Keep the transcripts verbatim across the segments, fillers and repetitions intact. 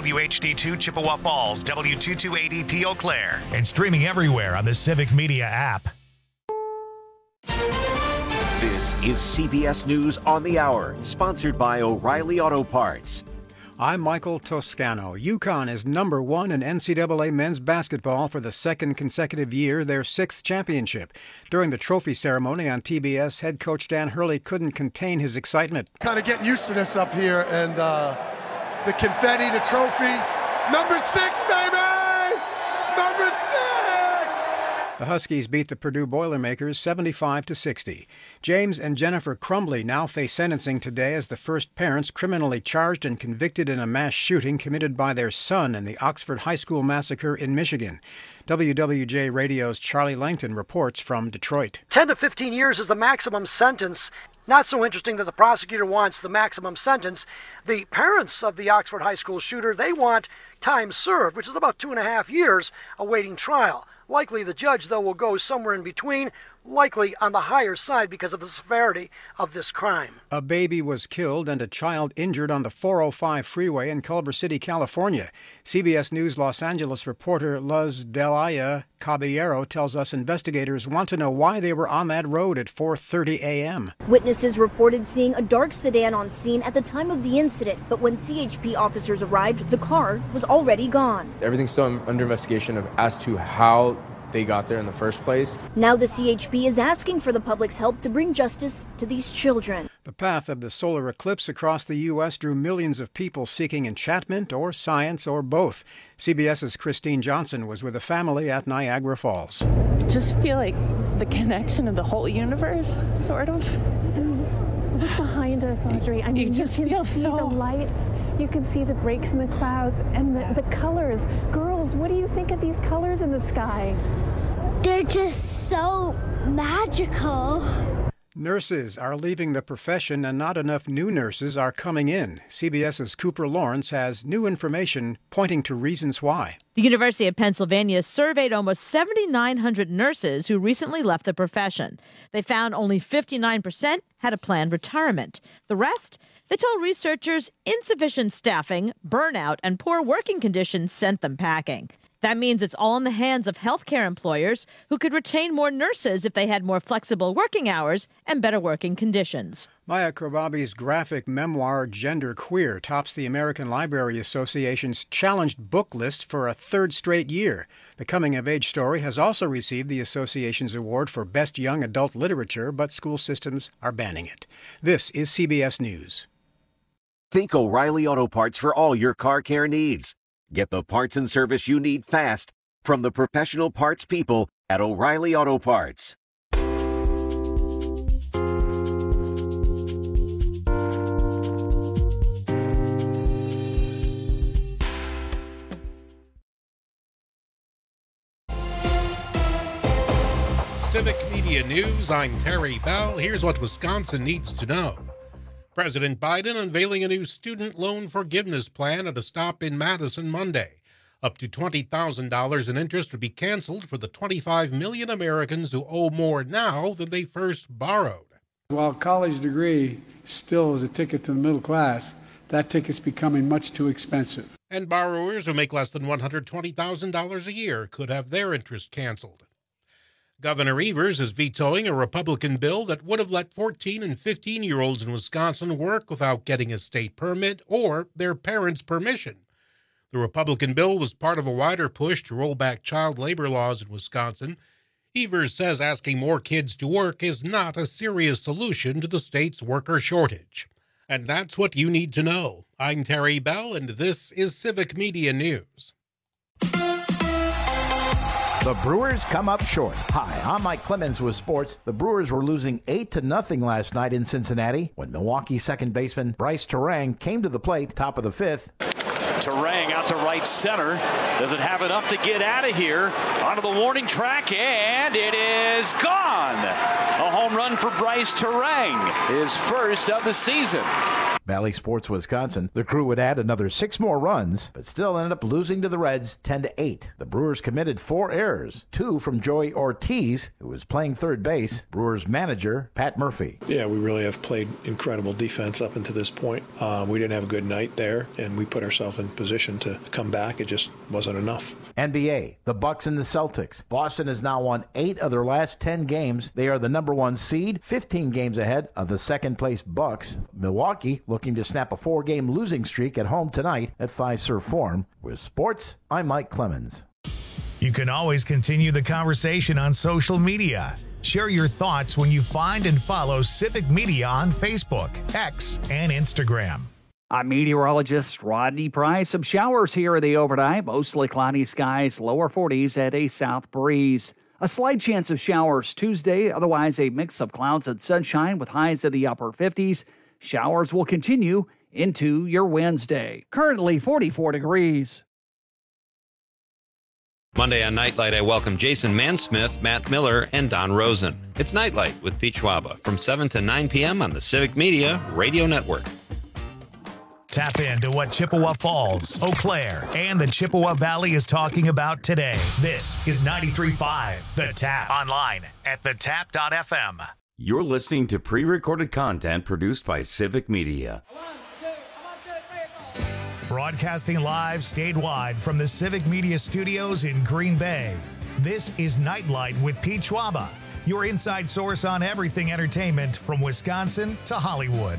W H D two Chippewa Falls, W two two eight zero P Eau Claire. And streaming everywhere on the Civic Media app. This is C B S News on the Hour, sponsored by O'Reilly Auto Parts. I'm Michael Toscano. UConn is number one in N C double A men's basketball for the second consecutive year, their sixth championship. During the trophy ceremony on T B S, head coach Dan Hurley couldn't contain his excitement. Kind of getting used to this up here, and uh, the confetti, the trophy. Number six, baby! Number six! The Huskies beat the Purdue Boilermakers seventy-five to sixty. James and Jennifer Crumbly now face sentencing today as the first parents criminally charged and convicted in a mass shooting committed by their son in the Oxford High School massacre in Michigan. W W J Radio's Charlie Langton reports from Detroit. ten to fifteen years is the maximum sentence. Not so interesting that the prosecutor wants the maximum sentence. The parents of the Oxford High School shooter, they want time served, which is about two and a half years awaiting trial. Likely the judge, though, will go somewhere in between, likely on the higher side because of the severity of this crime. A baby was killed and a child injured on the four oh five freeway in Culver City, California. C B S News Los Angeles reporter Luz Delaya Caballero tells us investigators want to know why they were on that road at four thirty a.m. Witnesses reported seeing a dark sedan on scene at the time of the incident, but when C H P officers arrived, the car was already gone. Everything's still under investigation of, as to how they got there in the first place. Now the C H P is asking for the public's help to bring justice to these children. The path of the solar eclipse across the U S drew millions of people seeking enchantment or science or both. CBS's Christine Johnson was with a family at Niagara Falls. I just feel like the connection of the whole universe, sort of. And look behind us, Audrey. I mean, you just you can feel see so... the lights, you can see the breaks in the clouds, and the, the colors. Girls, what do you think of these colors in the sky? They're just so magical. Nurses are leaving the profession and not enough new nurses are coming in. CBS's Cooper Lawrence has new information pointing to reasons why. The University of Pennsylvania surveyed almost seven thousand nine hundred nurses who recently left the profession. They found only fifty-nine percent had a planned retirement. The rest, they told researchers insufficient staffing, burnout, and poor working conditions sent them packing. That means it's all in the hands of healthcare employers who could retain more nurses if they had more flexible working hours and better working conditions. Maya Kobabi's graphic memoir, Gender Queer, tops the American Library Association's challenged book list for a third straight year. The coming-of-age story has also received the association's award for Best Young Adult Literature, but school systems are banning it. This is C B S News. Think O'Reilly Auto Parts for all your car care needs. Get the parts and service you need fast from the professional parts people at O'Reilly Auto Parts. Civic Media News, I'm Terry Bell. Here's what Wisconsin needs to know. President Biden unveiling a new student loan forgiveness plan at a stop in Madison Monday. Up to twenty thousand dollars in interest would be canceled for the twenty-five million Americans who owe more now than they first borrowed. While a college degree still is a ticket to the middle class, that ticket's becoming much too expensive. And borrowers who make less than one hundred twenty thousand dollars a year could have their interest canceled. Governor Evers is vetoing a Republican bill that would have let fourteen and fifteen-year-olds in Wisconsin work without getting a state permit or their parents' permission. The Republican bill was part of a wider push to roll back child labor laws in Wisconsin. Evers says asking more kids to work is not a serious solution to the state's worker shortage. And that's what you need to know. I'm Terry Bell, and this is Civic Media News. The Brewers come up short. Hi, I'm Mike Clemens with sports. The Brewers were losing eight to nothing last night in Cincinnati when Milwaukee second baseman Bryce Terang came to the plate, top of the fifth. Terang out to right center. Does it have enough to get out of here? Onto the warning track, and it is gone. A home run for Bryce Terang, his first of the season. Valley Sports Wisconsin. The Crew would add another six more runs, but still ended up losing to the Reds ten to eight. The Brewers committed four errors, two from Joey Ortiz, who was playing third base. Brewers manager Pat Murphy. Yeah, we really have played incredible defense up until this point. Uh, we didn't have a good night there, and we put ourselves in position to come back. It just wasn't enough. N B A, the Bucks and the Celtics. Boston has now won eight of their last ten games. They are the number one seed, fifteen games ahead of the second-place Bucks. Milwaukee looking to snap a four-game losing streak at home tonight at Fiserv Forum. With sports, I'm Mike Clemens. You can always continue the conversation on social media. Share your thoughts when you find and follow Civic Media on Facebook, X, and Instagram. I'm meteorologist Rodney Price. Some showers here in the overnight, mostly cloudy skies, lower forties at a south breeze. A slight chance of showers Tuesday, otherwise a mix of clouds and sunshine with highs in the upper fifties. Showers will continue into your Wednesday. Currently forty-four degrees. Monday on Nightlight, I welcome Jason Mansmith, Matt Miller, and Don Rosen. It's Nightlight with Pete Schwaba from seven to nine p.m. on the Civic Media Radio Network. Tap into what Chippewa Falls, Eau Claire, and the Chippewa Valley is talking about today. This is ninety-three point five The Tap. Online at the tap dot f m. You're listening to pre-recorded content produced by Civic Media. Broadcasting live statewide from the Civic Media Studios in Green Bay. This is Nightlight with Pete Schwaba, your inside source on everything entertainment from Wisconsin to Hollywood.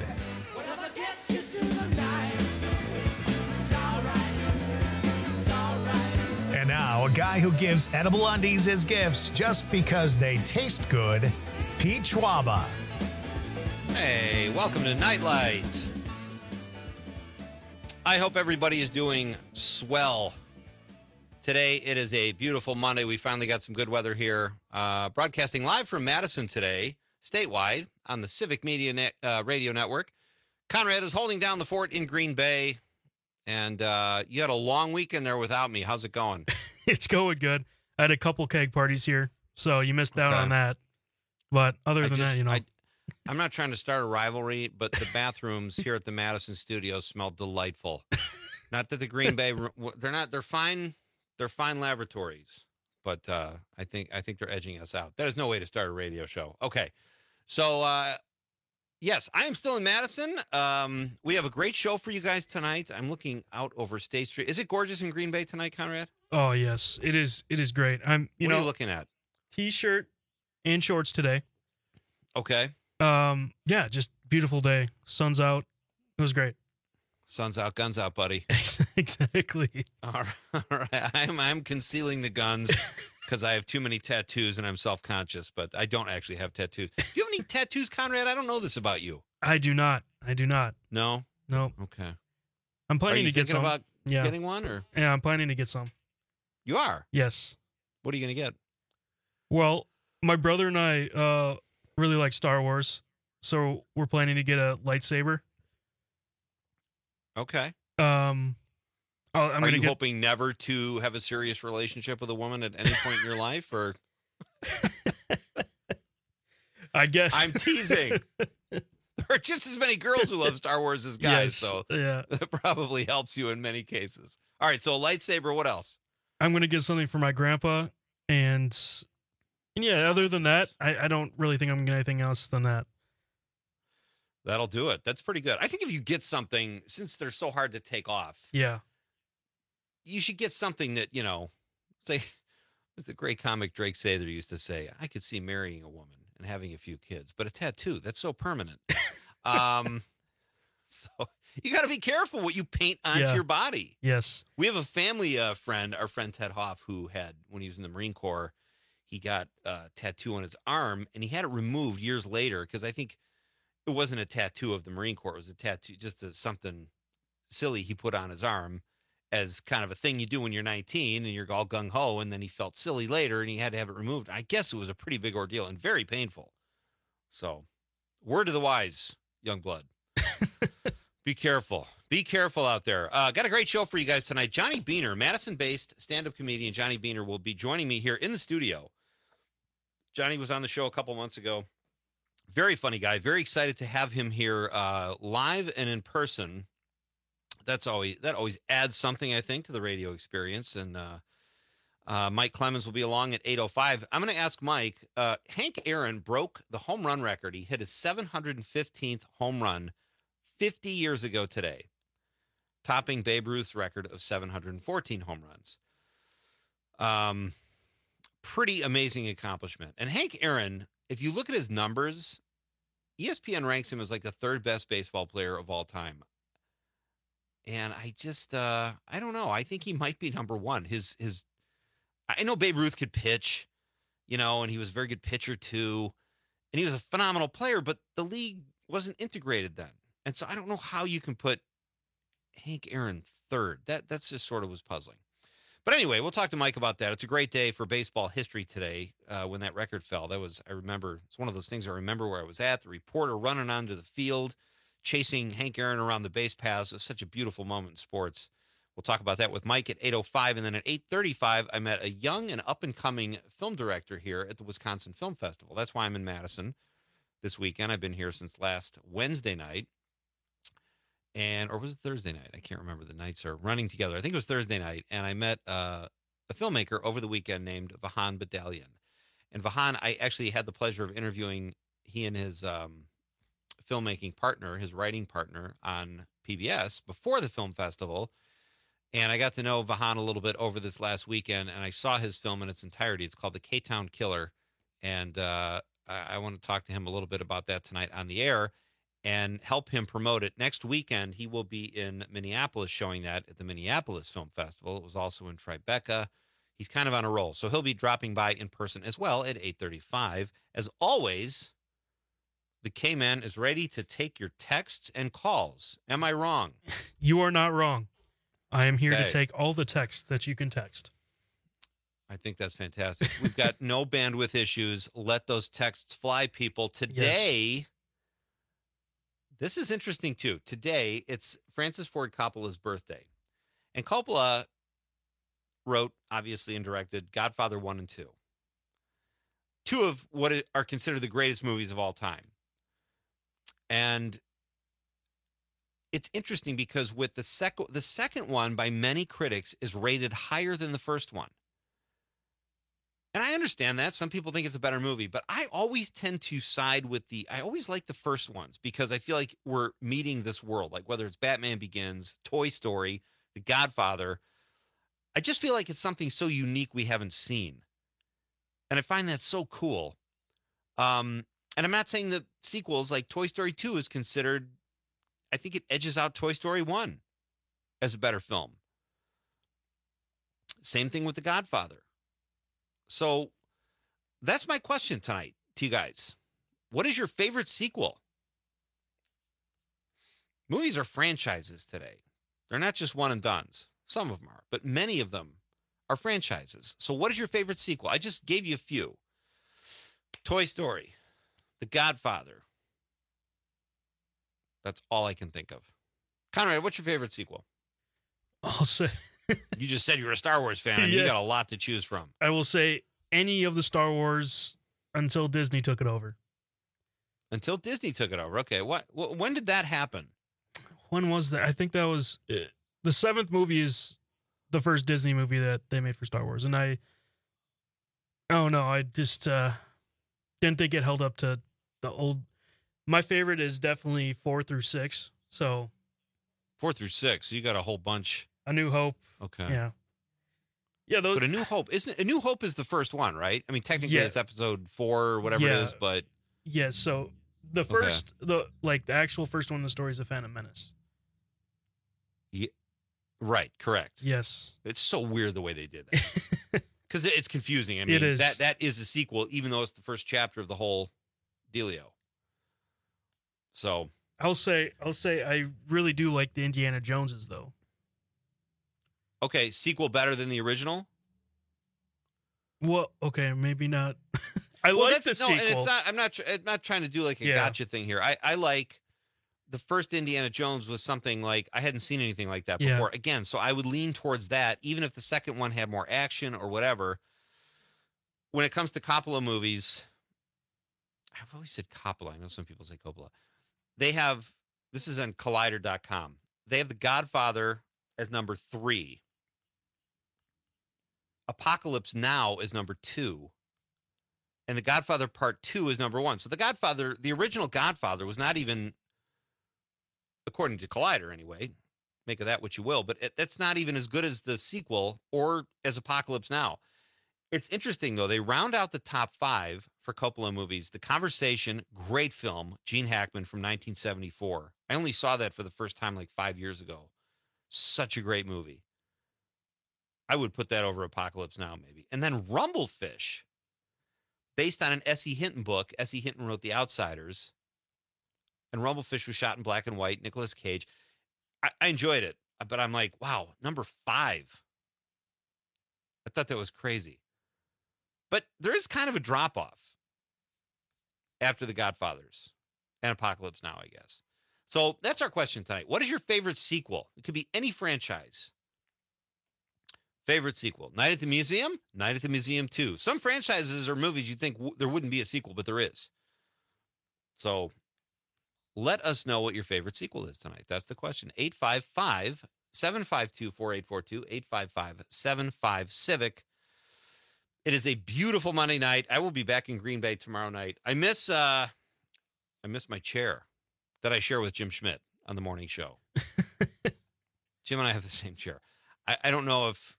And now, a guy who gives edible undies as gifts just because they taste good, Pete Schwaba. Hey, welcome to Nightlight. I hope everybody is doing swell. Today, it is a beautiful Monday. We finally got some good weather here. Uh, broadcasting live from Madison today, statewide, on the Civic Media Net, uh, Radio Network. Conrad is holding down the fort in Green Bay. And uh, you had a long weekend there without me. How's it going? It's going good. I had a couple keg parties here, so you missed out okay. on that. But other than just, that, you know. I, I'm not trying to start a rivalry, but the bathrooms here at the Madison studio smell delightful. Not that the Green Bay, they're not, they're fine. They're fine laboratories, but uh, I think I think they're edging us out. That is no way to start a radio show. Okay, so uh, yes, I am still in Madison. Um, we have a great show for you guys tonight. I'm looking out over State Street. Is it gorgeous in Green Bay tonight, Conrad? Oh yes, it is. It is great. I'm. You what know, are you looking at? T-shirt and shorts today. Okay. Um. Yeah, just beautiful day. Sun's out. It was great. Sun's out, guns out, buddy. Exactly. All right. I'm, I'm concealing the guns because I have too many tattoos and I'm self-conscious, but I don't actually have tattoos. Do you have any tattoos, Conrad? I don't know this about you. I do not. I do not. No? No. Okay. I'm planning to get some. Are you thinking about yeah. getting one? Or? Yeah, I'm planning to get some. You are? Yes. What are you going to get? Well, my brother and I uh, really like Star Wars, so we're planning to get a lightsaber. Okay. Um, I'll, I'm Are you get... hoping never to have a serious relationship with a woman at any point in your life, or? I guess I'm teasing. There are just as many girls who love Star Wars as guys, yes, so yeah, that probably helps you in many cases. All right, so a lightsaber. What else? I'm going to get something for my grandpa, and, and yeah, other than that, I, I don't really think I'm going to get anything else than that. That'll do it. That's pretty good. I think if you get something, since they're so hard to take off, yeah, you should get something that, you know, say, as the great comic Drake Sather used to say, I could see marrying a woman and having a few kids, but a tattoo, that's so permanent. um, so you got to be careful what you paint onto yeah. your body. Yes. We have a family uh, friend, our friend Ted Hoff, who had, when he was in the Marine Corps, he got a tattoo on his arm, and he had it removed years later because I think it wasn't a tattoo of the Marine Corps. It was a tattoo, just a, something silly he put on his arm as kind of a thing you do when you're nineteen and you're all gung-ho, and then he felt silly later and he had to have it removed. I guess it was a pretty big ordeal and very painful. So, word to the wise, young blood. Be careful. Be careful out there. Uh, got a great show for you guys tonight. Johnny Beaner, Madison-based stand-up comedian Johnny Beaner, will be joining me here in the studio. Johnny was on the show a couple months ago. Very funny guy. Very excited to have him here uh, live and in person. That's always that always adds something, I think, to the radio experience. And uh, uh, Mike Clemens will be along at eight oh five. I'm going to ask Mike. Uh, Hank Aaron broke the home run record. He hit his seven hundred fifteenth home run fifty years ago today, topping Babe Ruth's record of seven hundred fourteen home runs. Um, pretty amazing accomplishment. And Hank Aaron, if you look at his numbers, E S P N ranks him as like the third best baseball player of all time. And I just, uh, I don't know. I think he might be number one. His, his, I know Babe Ruth could pitch, you know, and he was a very good pitcher too. And he was a phenomenal player, but the league wasn't integrated then. And so I don't know how you can put Hank Aaron third. That that's just sort of was puzzling. But anyway, we'll talk to Mike about that. It's a great day for baseball history today uh, when that record fell. That was, I remember, it's one of those things I remember where I was at, the reporter running onto the field, chasing Hank Aaron around the base paths. It was such a beautiful moment in sports. We'll talk about that with Mike at eight oh five. And then at eight thirty-five, I met a young and up-and-coming film director here at the Wisconsin Film Festival. That's why I'm in Madison this weekend. I've been here since last Wednesday night. And or was it Thursday night? I can't remember. The nights are running together. I think it was Thursday night. And I met uh, a filmmaker over the weekend named Vahan Badalian. And Vahan, I actually had the pleasure of interviewing he and his um, filmmaking partner, his writing partner on P B S before the film festival. And I got to know Vahan a little bit over this last weekend. And I saw his film in its entirety. It's called The K-Town Killer. And uh, I, I want to talk to him a little bit about that tonight on the air and help him promote it. Next weekend, he will be in Minneapolis showing that at the Minneapolis Film Festival. It was also in Tribeca. He's kind of on a roll. So he'll be dropping by in person as well at eight thirty-five. As always, the K-Man is ready to take your texts and calls. Am I wrong? You are not wrong. I am here Okay. to take all the texts that you can text. I think that's fantastic. We've got no bandwidth issues. Let those texts fly, people. Today... Yes. This is interesting, too. Today, it's Francis Ford Coppola's birthday. And Coppola wrote, obviously, and directed Godfather one and two. Two of what are considered the greatest movies of all time. And it's interesting because with the, sec- the second one, by many critics, is rated higher than the first one. And I understand that. Some people think it's a better movie, but I always tend to side with the, I always like the first ones because I feel like we're meeting this world, like whether it's Batman Begins, Toy Story, The Godfather. I just feel like it's something so unique we haven't seen. And I find that so cool. Um, and I'm not saying that sequels like Toy Story two is considered, I think it edges out Toy Story one as a better film. Same thing with The Godfather. So that's my question tonight to you guys. What is your favorite sequel? Movies are franchises today. They're not just one and dones. Some of them are, but many of them are franchises. So what is your favorite sequel? I just gave you a few. Toy Story, The Godfather. That's all I can think of. Conrad, what's your favorite sequel? I'll say... You just said you were a Star Wars fan, and Yeah. you got a lot to choose from. I will say any of the Star Wars until Disney took it over. Until Disney took it over. Okay, what? wh- When did that happen? When was that? I think that was uh, the seventh movie is the first Disney movie that they made for Star Wars, and I, oh no, I just uh, didn't think it held up to the old. My favorite is definitely four through six. So four through six. You got a whole bunch. A New Hope. Okay. Yeah. Yeah, those. But A New Hope isn't A New Hope is the first one, right? I mean, technically Yeah. it's episode four or whatever Yeah. it is, but Yeah, so the first, the like the actual first one in the story is The Phantom Menace. yeah, right, correct. Yes. It's so weird the way they did that because it's confusing. I mean, It is. that that is a sequel, even though it's the first chapter of the whole dealio. So I'll say, I'll say, I really do like the Indiana Joneses though. okay, sequel better than the original. Well, okay, maybe not. I Well, like the that's- no, sequel. and it's not. I'm not. tr- I'm not trying to do like a Yeah. gotcha thing here. I, I like the first Indiana Jones was something like I hadn't seen anything like that Yeah. before. Again, so I would lean towards that, even if the second one had more action or whatever. When it comes to Coppola movies, I've always said Coppola. I know some people say Coppola. They have, this is on collider dot com. They have The Godfather as number three. Apocalypse Now is number two. And The Godfather Part two is number one. So The Godfather, the original Godfather was not even, according to Collider anyway, make of that what you will, but it, that's not even as good as the sequel or as Apocalypse Now. It's interesting, though. They round out the top five for Coppola movies. The Conversation, great film, Gene Hackman from nineteen seventy-four. I only saw that for the first time like five years ago. Such a great movie. I would put that over Apocalypse Now, maybe. And then Rumblefish, based on an S E. Hinton book. S E. Hinton wrote The Outsiders. And Rumblefish was shot in black and white. Nicolas Cage. I, I enjoyed it, but I'm like, wow, number five. I thought that was crazy. But there is kind of a drop-off after The Godfathers and Apocalypse Now, I guess. So that's our question tonight. What is your favorite sequel? It could be any franchise. Favorite sequel. Night at the Museum? Night at the Museum two. Some franchises or movies you think w- there wouldn't be a sequel, but there is. So let us know what your favorite sequel is tonight. That's the question. eight five five, seven five two, four eight four two, eight five five, seven five, Civic. It is a beautiful Monday night. I will be back in Green Bay tomorrow night. I miss uh, I miss my chair that I share with Jim Schmidt on the morning show. Jim and I have the same chair. I, I don't know if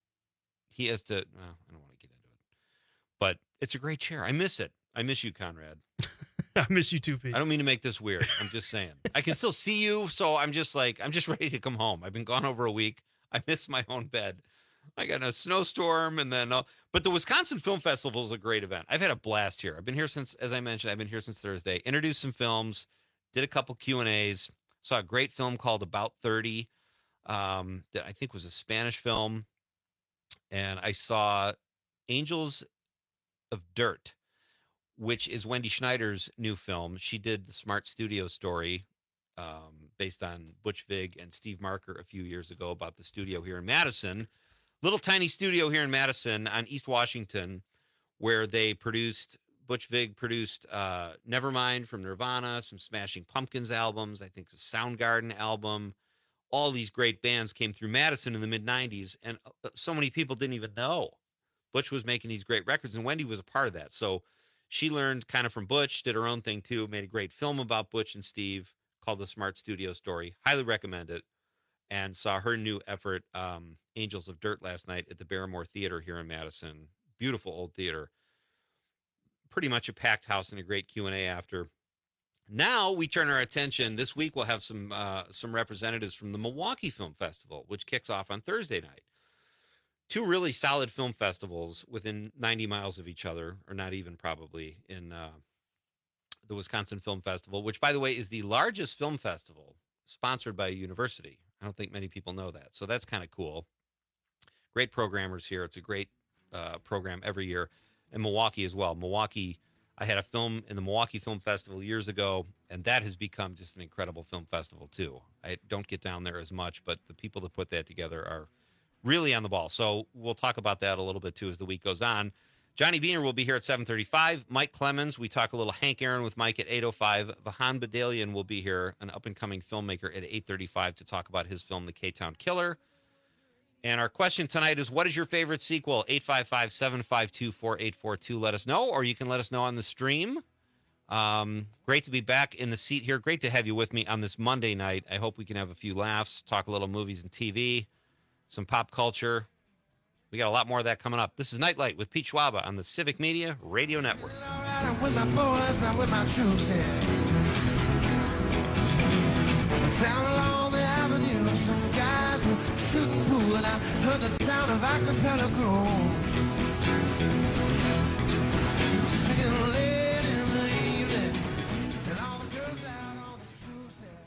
he has to, well, I don't want to get into it. But it's a great chair. I miss it. I miss you, Conrad. I miss you too, Pete. I don't mean to make this weird. I'm just saying. I can still see you, so I'm just like, I'm just ready to come home. I've been gone over a week. I miss my own bed. I got a snowstorm, and then, uh, but the Wisconsin Film Festival is a great event. I've had a blast here. I've been here since, as I mentioned, I've been here since Thursday. Introduced some films, did a couple Q and A's, saw a great film called About thirty, um, that I think was a Spanish film, and I saw Angels of Dirt, which is Wendy Schneider's new film. She did the Smart Studio story um, based on Butch Vig and Steve Marker a few years ago about the studio here in Madison. Little tiny studio here in Madison on East Washington, where they produced, Butch Vig produced uh, Nevermind from Nirvana, some Smashing Pumpkins albums, I think a Soundgarden album. All these great bands came through Madison in the mid nineties, and so many people didn't even know Butch was making these great records, and Wendy was a part of that. So she learned kind of from Butch, did her own thing too, made a great film about Butch and Steve called The Smart Studio Story. Highly recommend it. And saw her new effort, um, Angels of Dirt, last night at the Barrymore Theater here in Madison. Beautiful old theater. Pretty much a packed house and a great Q and A after. Now we turn our attention. This week we'll have some uh, some representatives from the Milwaukee Film Festival, which kicks off on Thursday night. Two really solid film festivals within ninety miles of each other, or not even probably, in uh, the Wisconsin Film Festival, which, by the way, is the largest film festival sponsored by a university. I don't think many people know that. So that's kind of cool. Great programmers here. It's a great uh, program every year. And Milwaukee as well. Milwaukee, I had a film in the Milwaukee Film Festival years ago, and that has become just an incredible film festival too. I don't get down there as much, but the people that put that together are really on the ball. So we'll talk about that a little bit too as the week goes on. Johnny Beaner will be here at seven thirty-five. Mike Clemens, we talk a little Hank Aaron with Mike at eight oh five. Vahan Badalian will be here, an up-and-coming filmmaker, at eight thirty-five to talk about his film, The K-Town Killer. And our question tonight is, what is your favorite sequel? eight five five, seven five two, four eight four two. Let us know, or you can let us know on the stream. Um, great to be back in the seat here. Great to have you with me on this Monday night. I hope we can have a few laughs, talk a little movies and T V, some pop culture. We got a lot more of that coming up. This is Nightlight with Pete Schwaba on the Civic Media Radio Network. I'm with my boys, I'm with my troops here. Down along the avenue, some guys were shooting pool, and I heard the sound of acapella crew. Singing late in the evening, and all the girls out on the streets here.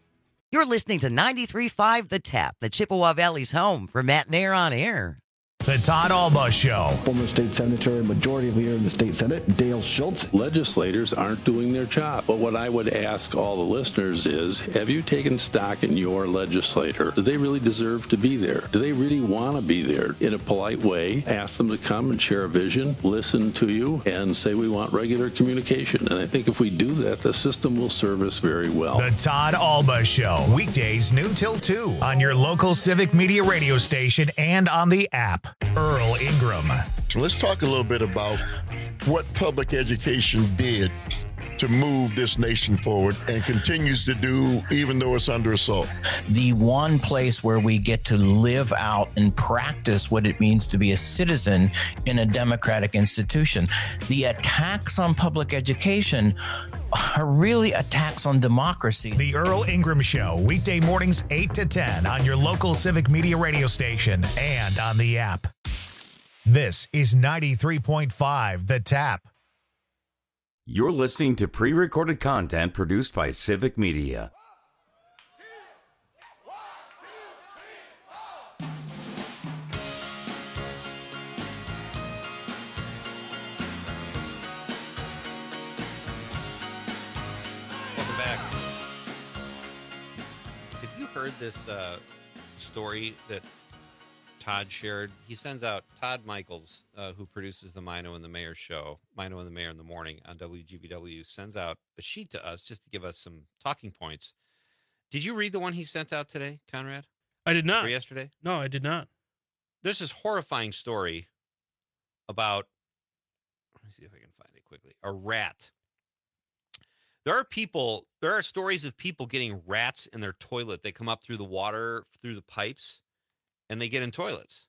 You're listening to ninety-three point five The Tap, the Chippewa Valley's home for Matt Nair on Air. The Todd Alba Show. Former state senator, majority leader in the state senate, Dale Schultz. Legislators aren't doing their job. But what I would ask all the listeners is, have you taken stock in your legislator? Do they really deserve to be there? Do they really want to be there? In a polite way, ask them to come and share a vision, listen to you, and say we want regular communication. And I think if we do that, the system will serve us very well. The Todd Alba Show, weekdays noon till two on your local Civic Media radio station and on the app. Earl Ingram. So let's talk a little bit about what public education did to move this nation forward and continues to do even though it's under assault. The one place where we get to live out and practice what it means to be a citizen in a democratic institution. The attacks on public education are really attacks on democracy. The Earl Ingram Show, weekday mornings eight to ten on your local Civic Media radio station and on the app. This is ninety-three point five The Tap. You're listening to pre-recorded content produced by Civic Media. Welcome back. Have you heard this uh, story that Todd shared? He sends out Todd Michaels, uh, who produces the Mino and the Mayor show, Mino and the Mayor in the Morning on W G B W, sends out a sheet to us just to give us some talking points. Did you read the one he sent out today, Conrad? I did not. Or yesterday? No, I did not. There's this horrifying story about, let me see if I can find it quickly, a rat. There are people, there are stories of people getting rats in their toilet. They come up through the water, through the pipes, and they get in toilets.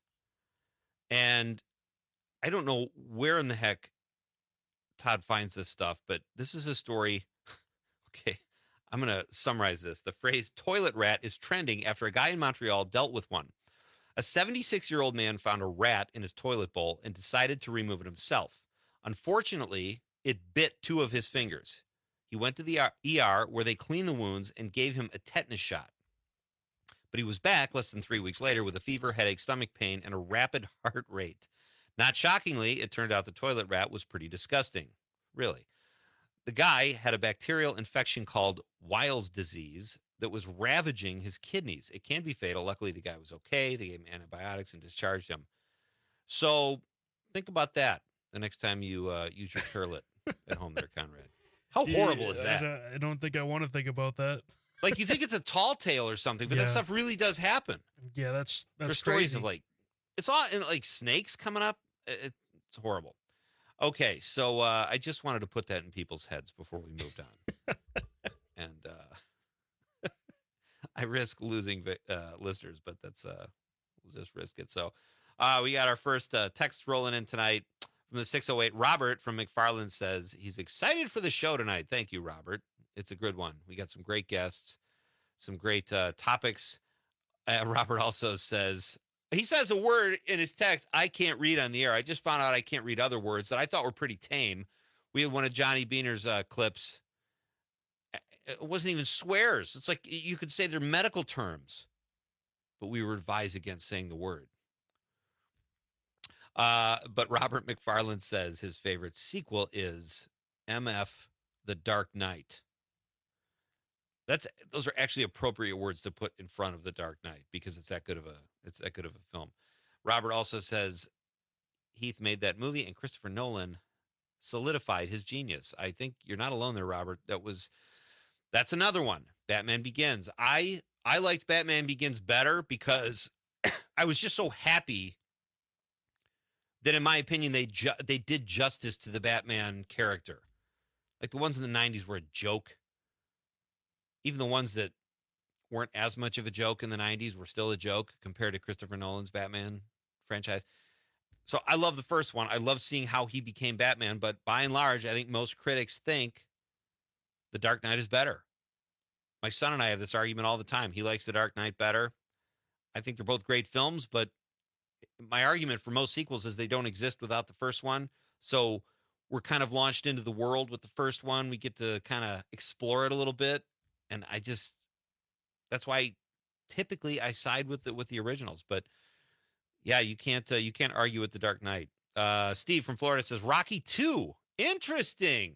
And I don't know where in the heck Todd finds this stuff, but this is a story. Okay, I'm going to summarize this. The phrase toilet rat is trending after a guy in Montreal dealt with one. A seventy-six-year-old man found a rat in his toilet bowl and decided to remove it himself. Unfortunately, it bit two of his fingers. He went to the E R where they cleaned the wounds and gave him a tetanus shot. But he was back less than three weeks later with a fever, headache, stomach pain, and a rapid heart rate. Not shockingly, it turned out the toilet rat was pretty disgusting. Really. The guy had a bacterial infection called Weil's disease that was ravaging his kidneys. It can be fatal. Luckily, the guy was okay. They gave him antibiotics and discharged him. So think about that the next time you uh, use your toilet at home there, Conrad. How horrible Yeah, is that? I don't, I don't think I want to think about that. Like, you think it's a tall tale or something, but Yeah. that stuff really does happen. Yeah, that's that's There's stories crazy. of like, it's all in like snakes coming up. It, it's horrible. Okay, so uh, I just wanted to put that in people's heads before we moved on. and uh, I risk losing vi- uh, listeners, but that's uh, we'll just risk it. So uh, we got our first uh, text rolling in tonight from the six oh eight. Robert from McFarland says he's excited for the show tonight. Thank you, Robert. It's a good one. We got some great guests, some great uh, topics. Uh, Robert also says, he says a word in his text I can't read on the air. I just found out I can't read other words that I thought were pretty tame. We had one of Johnny Beaner's uh, clips. It wasn't even swears. It's like you could say they're medical terms, but we were advised against saying the word. Uh, but Robert McFarland says his favorite sequel is M F The Dark Knight. That's those are actually appropriate words to put in front of The Dark Knight because it's that good of a it's that good of a film. Robert also says Heath made that movie and Christopher Nolan solidified his genius. I think you're not alone there, Robert. That was that's another one. Batman Begins. I I liked Batman Begins better because I was just so happy that, in my opinion, they ju- they did justice to the Batman character. Like the ones in the nineties were a joke. Even the ones that weren't as much of a joke in the nineties were still a joke compared to Christopher Nolan's Batman franchise. So I love the first one. I love seeing how he became Batman. But by and large, I think most critics think The Dark Knight is better. My son and I have this argument all the time. He likes The Dark Knight better. I think they're both great films, but my argument for most sequels is they don't exist without the first one. So we're kind of launched into the world with the first one. We get to kind of explore it a little bit. And I just, that's why typically I side with the, with the originals. But Yeah, you can't uh, you can't argue with The Dark Knight. Uh, Steve from Florida says Rocky two. Interesting.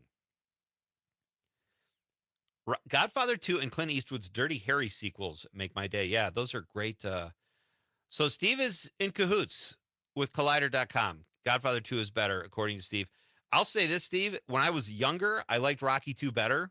Ro- Godfather two and Clint Eastwood's Dirty Harry sequels make my day. Yeah, those are great. Uh, so Steve is in cahoots with Collider dot com. Godfather two is better, according to Steve. I'll say this, Steve. When I was younger, I liked Rocky two better.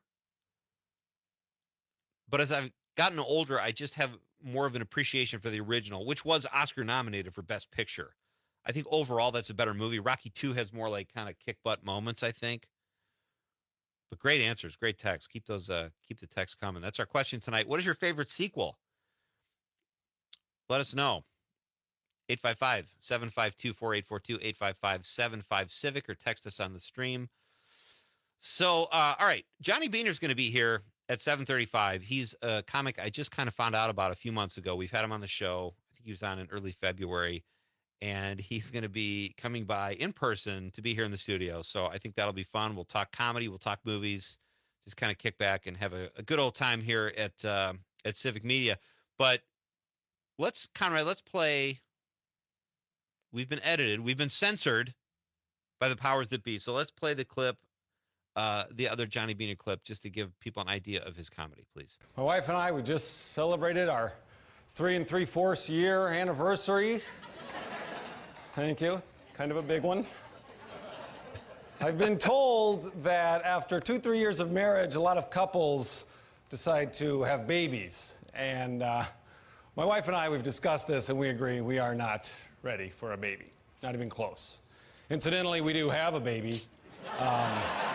But as I've gotten older, I just have more of an appreciation for the original, which was Oscar nominated for Best Picture. I think overall that's a better movie. Rocky two has more like kind of kick butt moments, I think. But great answers, great text. Keep those, uh, keep the text coming. That's our question tonight. What is your favorite sequel? Let us know. eight five five, seven five two, four eight four two, eight five five, seven five Civic, or text us on the stream. So, uh, all right, Johnny Beaner's going to be here at seven thirty-five. He's a comic I just kind of found out about a few months ago. We've had him on the show. I think he was on in early February. And he's going to be coming by in person to be here in the studio. So I think that'll be fun. We'll talk comedy. We'll talk movies. Just kind of kick back and have a, a good old time here at uh, at Civic Media. But let's, Conrad, let's play. We've been edited. We've been censored by the powers that be. So let's play the clip, uh, the other Johnny Beaner clip, just to give people an idea of his comedy, please. My wife and I, we just celebrated our three and three-fourths year anniversary. Thank you. It's kind of a big one. I've been told that after two, three years of marriage, a lot of couples decide to have babies. And uh, my wife and I, we've discussed this, and we agree we are not ready for a baby. Not even close. Incidentally, we do have a baby. Um,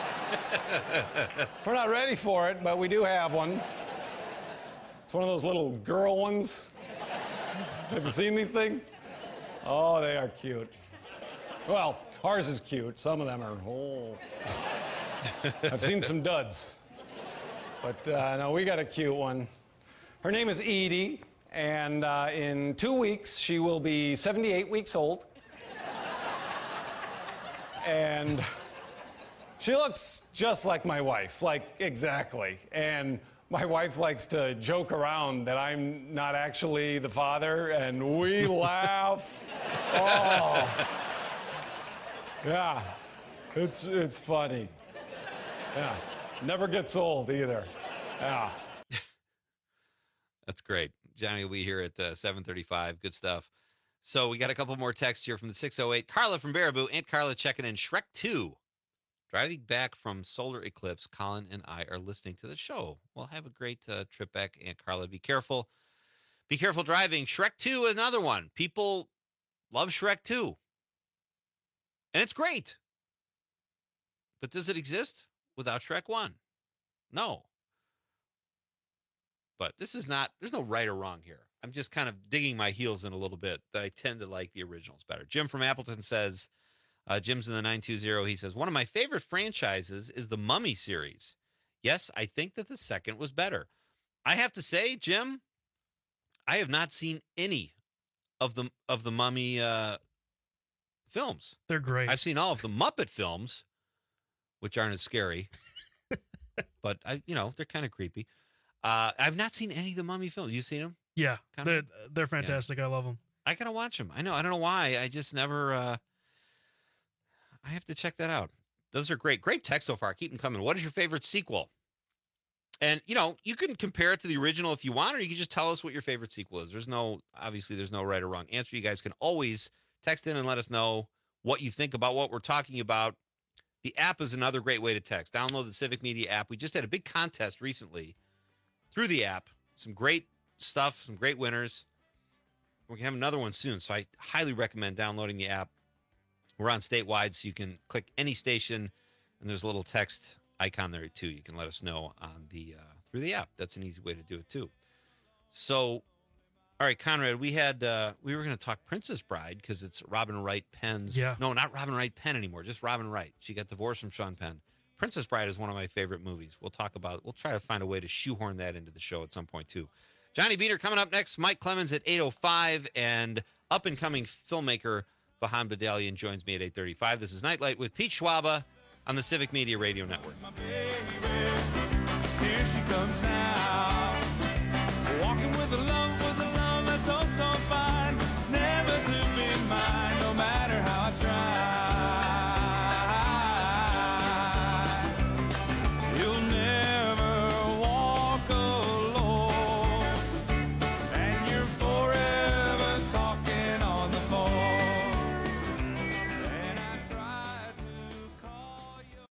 we're not ready for it, but we do have one. It's one of those little girl ones. Have you seen these things? Oh, they are cute. Well, ours is cute. Some of them are, oh. I've seen some duds. But uh, no, we got a cute one. Her name is Edie, and uh, in two weeks, she will be seventy-eight weeks old. And she looks just like my wife, like exactly. And my wife likes to joke around that I'm not actually the father, and we laugh. Oh. Yeah, it's, it's funny. Yeah, never gets old either. Yeah. That's great. Johnny will be here at uh, seven thirty-five. Good stuff. So we got a couple more texts here from the six oh eight. Carla from Baraboo. Aunt Carla checking in. Shrek two. Driving back from solar eclipse, Colin and I are listening to the show. Well, have a great uh, trip back, Aunt Carla. Be careful. Be careful driving. Shrek two, another one. People love Shrek two. And it's great. But does it exist without Shrek one? No. But this is not, there's no right or wrong here. I'm just kind of digging my heels in a little bit that I tend to like the originals better. Jim from Appleton says, Uh, Jim's in the nine two zero. He says, one of my favorite franchises is the Mummy series. Yes, I think that the second was better. I have to say, Jim, I have not seen any of the of the Mummy uh, films. They're great. I've seen all of the Muppet films, which aren't as scary, but I, you know, they're kind of creepy. Uh, I've not seen any of the Mummy films. You seen them? Yeah, they're, they're fantastic. Yeah. I love them. I gotta watch them. I know. I don't know why. I just never. Uh, I have to check that out. Those are great. Great text so far. Keep them coming. What is your favorite sequel? And, you know, you can compare it to the original if you want, or you can just tell us what your favorite sequel is. There's no, obviously, there's no right or wrong answer. You guys can always text in and let us know what you think about what we're talking about. The app is another great way to text. Download the Civic Media app. We just had a big contest recently through the app. Some great stuff, some great winners. We're going to have another one soon, so I highly recommend downloading the app. We're on statewide, so you can click any station, and there's a little text icon there, too. You can let us know on the uh, through the app. That's an easy way to do it, too. So, all right, Conrad, we had uh, we were going to talk Princess Bride because it's Robin Wright Penn's. Yeah. No, not Robin Wright Penn anymore, just Robin Wright. She got divorced from Sean Penn. Princess Bride is one of my favorite movies. We'll talk about, we'll try to find a way to shoehorn that into the show at some point, too. Johnny Beaner coming up next. Mike Clemens at eight oh five, and up-and-coming filmmaker Vahan Badalian joins me at eight thirty-five. This is Nightlight with Pete Schwaba on the Civic Media Radio Network. My baby, here she comes now. Walking with a love, with a love that's so, so fine. Never to be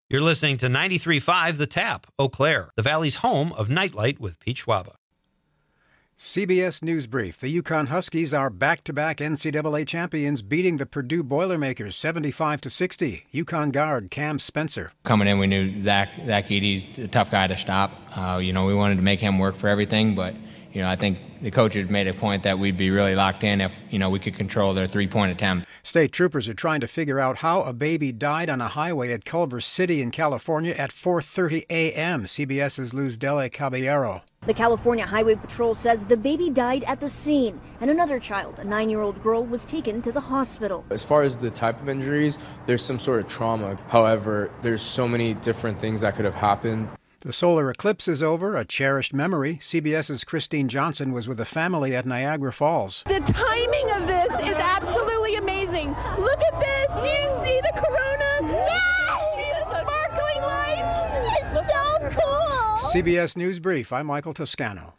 You're listening to ninety-three point five The Tap, Eau Claire, the Valley's home of Nightlight with Pete Schwaba. C B S News Brief. The Yukon Huskies are back-to-back N C double A champions, beating the Purdue Boilermakers seventy-five to sixty. Yukon guard Cam Spencer. Coming in, we knew Zach Zach Edey's a tough guy to stop. Uh, you know, we wanted to make him work for everything, but you know, I think the coaches made a point that we'd be really locked in if, you know, we could control their three-point attempt. State troopers are trying to figure out how a baby died on a highway at Culver City in California at four thirty a.m. CBS's Luz Dele Caballero. The California Highway Patrol says the baby died at the scene, and another child, a nine-year-old girl, was taken to the hospital. As far as the type of injuries, there's some sort of trauma. However, there's so many different things that could have happened. The solar eclipse is over, a cherished memory. CBS's Christine Johnson was with a family at Niagara Falls. The timing of this is absolutely amazing. Look at this. Do you see the corona? Yes! The sparkling lights. It's so cool. C B S News Brief. I'm Michael Toscano.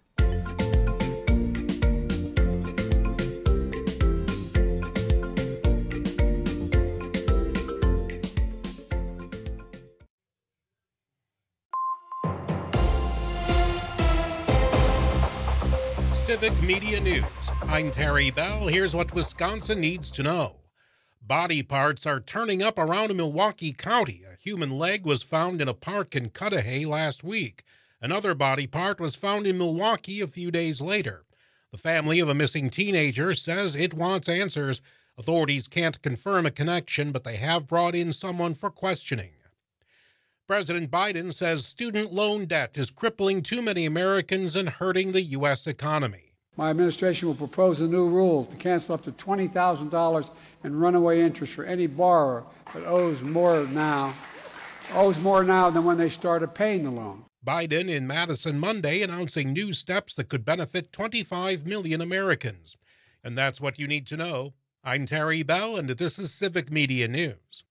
Civic Media News. I'm Terry Bell. Here's what Wisconsin needs to know. Body parts are turning up around Milwaukee County. A human leg was found in a park in Cudahy last week. Another body part was found in Milwaukee a few days later. The family of a missing teenager says it wants answers. Authorities can't confirm a connection, but they have brought in someone for questioning. President Biden says student loan debt is crippling too many Americans and hurting the U S economy. My administration will propose a new rule to cancel up to twenty thousand dollars in runaway interest for any borrower that owes more now, owes more now than when they started paying the loan. Biden in Madison Monday announcing new steps that could benefit twenty-five million Americans. And that's what you need to know. I'm Terry Bell, and this is Civic Media News.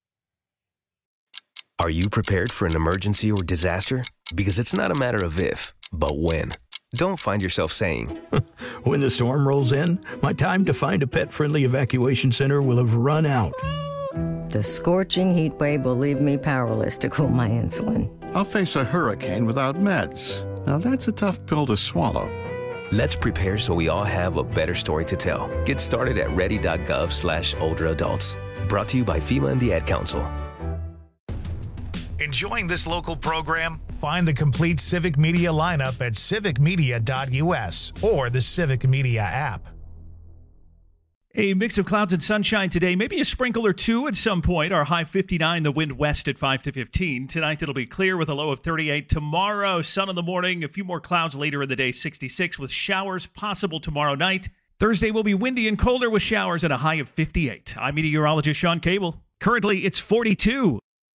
Are you prepared for an emergency or disaster? Because it's not a matter of if, but when. Don't find yourself saying, when the storm rolls in, my time to find a pet-friendly evacuation center will have run out. The scorching heat wave will leave me powerless to cool my insulin. I'll face a hurricane without meds. Now that's a tough pill to swallow. Let's prepare so we all have a better story to tell. Get started at ready.gov slash older adults. Brought to you by FEMA and the Ad Council. Enjoying this local program? Find the complete Civic Media lineup at civic media dot u s or the Civic Media app. A mix of clouds and sunshine today, maybe a sprinkle or two at some point. Our high fifty-nine, the wind west at five to fifteen. Tonight it'll be clear with a low of thirty-eight. Tomorrow, sun in the morning, a few more clouds later in the day, sixty-six with showers possible tomorrow night. Thursday will be windy and colder with showers at a high of fifty-eight. I'm meteorologist Sean Cable. Currently it's forty-two.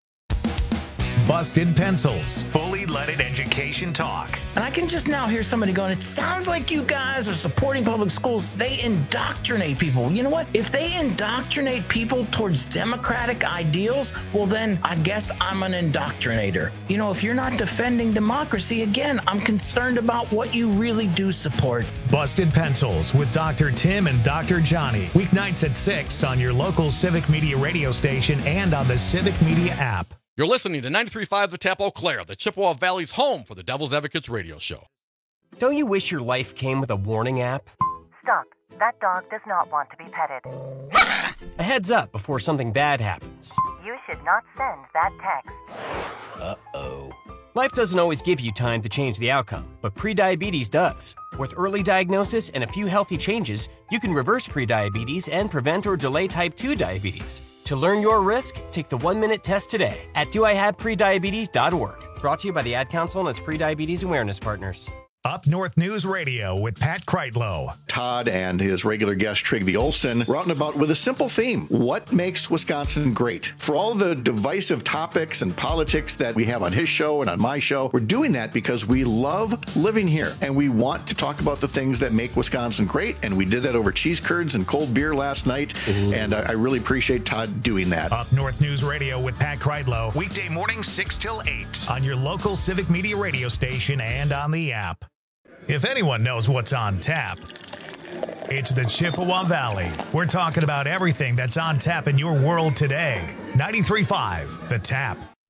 Busted Pencils, fully leaded education talk. And I can just now hear somebody going, it sounds like you guys are supporting public schools. They indoctrinate people. You know what? If they indoctrinate people towards democratic ideals, well then I guess I'm an indoctrinator. You know, if you're not defending democracy, again, I'm concerned about what you really do support. Busted Pencils with Doctor Tim and Doctor Johnny. Weeknights at six on your local Civic Media radio station and on the Civic Media app. You're listening to ninety-three point five The Tap, Eau Claire, the Chippewa Valley's home for the Devil's Advocates radio show. Don't you wish your life came with a warning app? Stop. That dog does not want to be petted. A heads up before something bad happens. You should not send that text. Uh-oh. Life doesn't always give you time to change the outcome, but prediabetes does. With early diagnosis and a few healthy changes, you can reverse prediabetes and prevent or delay type two diabetes. To learn your risk, take the one-minute test today at do I have prediabetes dot org. Brought to you by the Ad Council and its prediabetes awareness partners. Up North News Radio with Pat Kreitlow. Todd and his regular guest Trygve Olsen were out and about with a simple theme. What makes Wisconsin great? For all the divisive topics and politics that we have on his show and on my show, we're doing that because we love living here and we want to talk about the things that make Wisconsin great. And we did that over cheese curds and cold beer last night. Mm-hmm. And I, I really appreciate Todd doing that. Up North News Radio with Pat Kreitlow. Weekday mornings six till eight on your local Civic Media radio station and on the app. If anyone knows what's on tap, it's the Chippewa Valley. We're talking about everything that's on tap in your world today. ninety-three point five The Tap.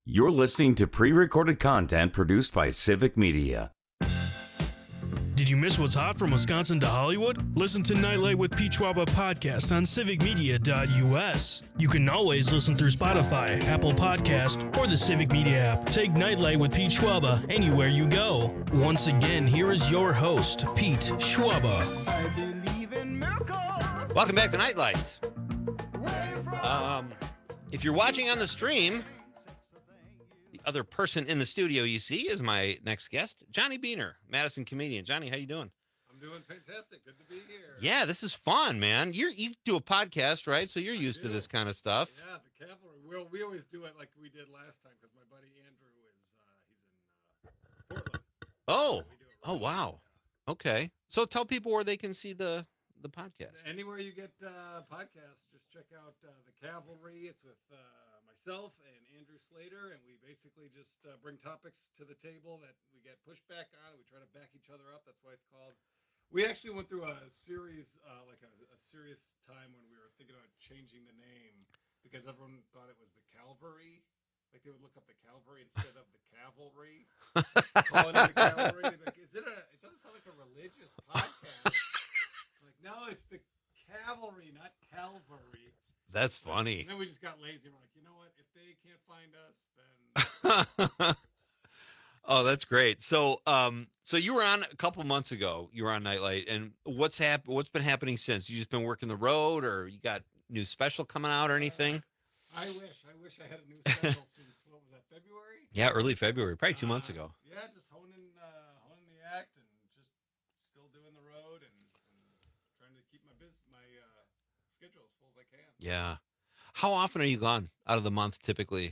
You're listening to pre-recorded content produced by Civic Media. Did you miss what's hot from Wisconsin to Hollywood? Listen to Nightlight with Pete Schwaba podcast on civic media dot U S. You can always listen through Spotify, Apple Podcast, or the Civic Media app. Take Nightlight with Pete Schwaba anywhere you go. Once again, here is your host, Pete Schwaba. Welcome back to Nightlight. Um, if you're watching on the stream, the other person in the studio you see is my next guest, Johnny Beaner, Madison comedian. Johnny, how you doing? I'm doing fantastic. Good to be here. Yeah, this is fun, man. You you do a podcast, right? So you're used to this kind of stuff. Yeah, the cavalry. Well, we always do it like we did last time because my buddy Andrew is uh, he's in uh, Portland. Oh, oh wow. Okay. So tell people where they can see the the podcast. Anywhere you get uh, podcasts, just check out uh, the Cavalry. It's with uh, myself and Andrew Slater, and we basically just uh, bring topics to the table that we get pushback on. We try to back each other up. That's why it's called. We actually went through a series, uh, like a, a serious time when we were thinking about changing the name because everyone thought it was the Calvary. Like they would look up the Calvary instead of the Cavalry. Calling it the Cavalry. They'd be like, is it a? It doesn't sound like a religious podcast. Like, no, it's the Cavalry, not Calvary. That's funny. And then we just got lazy. We're like, you know what? If they can't find us, then. Oh, that's great. So, um, so you were on a couple months ago. You were on Nightlight, and what's hap- What's been happening since? You just been working the road, or you got new special coming out, or anything? Uh, I wish. I wish I had a new special since what was that? February? Yeah, early February, probably two uh, months ago. Yeah, just honing, uh, honing the act, and just still doing the road, and. Trying to keep my business, my uh, schedule as full as I can. Yeah. How often are you gone out of the month typically?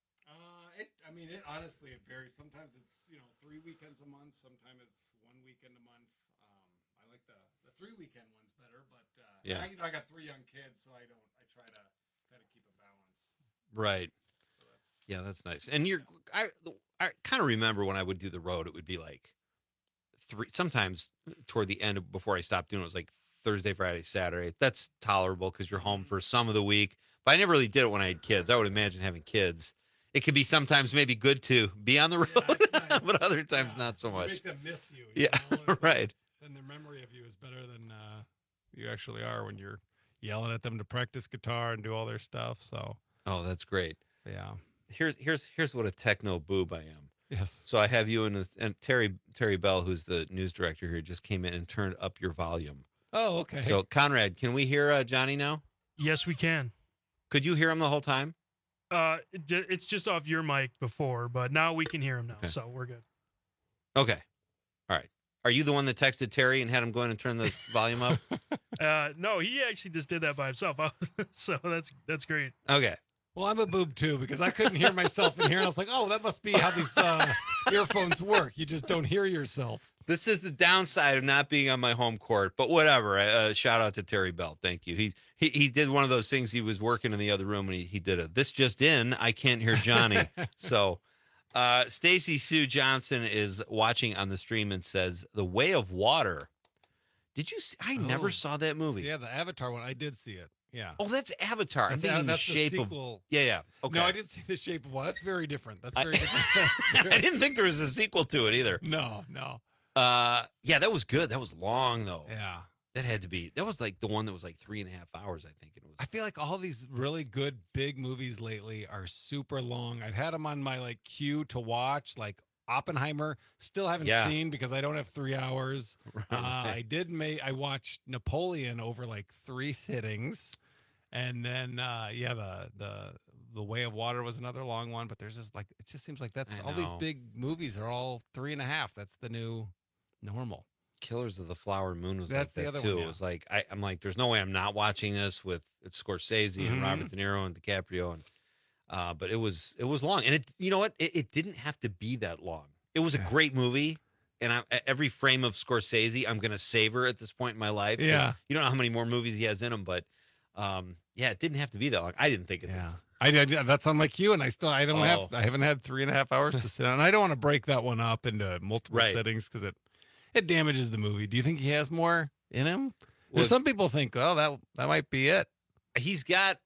Uh, it. I mean, it honestly it varies. Sometimes it's you know three weekends a month. Sometimes it's one weekend a month. Um, I like the the three weekend ones better, but uh, yeah, I, you know, I got three young kids, so I don't. I try to kind of keep a balance. Right. So that's, yeah, that's nice. And you're, I, I kind of remember when I would do the road, it would be like three. Sometimes toward the end of, before I stopped doing it, it was like Thursday, Friday, Saturday. That's tolerable because you're home for some of the week. But I never really did it when I had kids. I would imagine having kids, it could be sometimes maybe good to be on the road, yeah, nice. But other times yeah. not so much. You make them miss you. you yeah, know? Right. Then their memory of you is better than uh, you actually are when you're yelling at them to practice guitar and do all their stuff. So. Oh, that's great. Yeah. Here's here's here's what a techno boob I am. Yes. So I have you and and Terry Terry Bell, who's the news director here, just came in and turned up your volume. Oh, okay. So, Conrad, can we hear uh, Johnny now? Yes, we can. Could you hear him the whole time? Uh, it, it's just off your mic before, but now we can hear him now, okay. So we're good. Okay. All right. Are you the one that texted Terry and had him go in and turn the volume up? Uh, no, he actually just did that by himself. I was, so that's that's great. Okay. Well, I'm a boob, too, because I couldn't hear myself in here, and I was like, oh, that must be how these uh, earphones work. You just don't hear yourself. This is the downside of not being on my home court, but whatever. Uh, shout out to Terry Bell. Thank you. He's he he did one of those things. He was working in the other room and he, he did a this just in. I can't hear Johnny. So uh, Stacy Sue Johnson is watching on the stream and says, "The Way of Water." Did you see? I oh, never saw that movie. Yeah, the Avatar one. I did see it. Yeah. Oh, that's Avatar. I think that, in the shape the of. Yeah, yeah. Okay. No, I didn't see The Shape of Water. That's very different. That's very I, different. I didn't think there was a sequel to it either. No, no. Uh, yeah, that was good. That was long though. Yeah, that had to be. That was like the one that was like three and a half hours. I think it was. I feel like all these really good big movies lately are super long. I've had them on my like queue to watch, like Oppenheimer. Still haven't yeah. seen because I don't have three hours. Right. Uh, I did make. I watched Napoleon over like three sittings, and then uh, yeah, the the the Way of Water was another long one. But there's just like it just seems like that's all these big movies are all three and a half. That's the new. Normal. Killers of the Flower Moon was That's like the that other too. one, yeah. It was like I, I'm like, there's no way I'm not watching this with it's Scorsese Mm-hmm. and Robert De Niro and DiCaprio and uh, but it was it was long and it you know what it, it didn't have to be that long. It was a Yeah. great movie and I, every frame of Scorsese I'm gonna savor at this point in my life. 'Cause Yeah. you don't know how many more movies he has in him, but um, yeah, it didn't have to be that long. I didn't think it Yeah. was. I did. That's on my queue, and I still I don't Oh. have I haven't had three and a half hours to sit down. And I don't want to break that one up into multiple Right. settings because it it damages the movie. Do you think he has more in him? Well, Some people think, oh, that that might be it. He's got.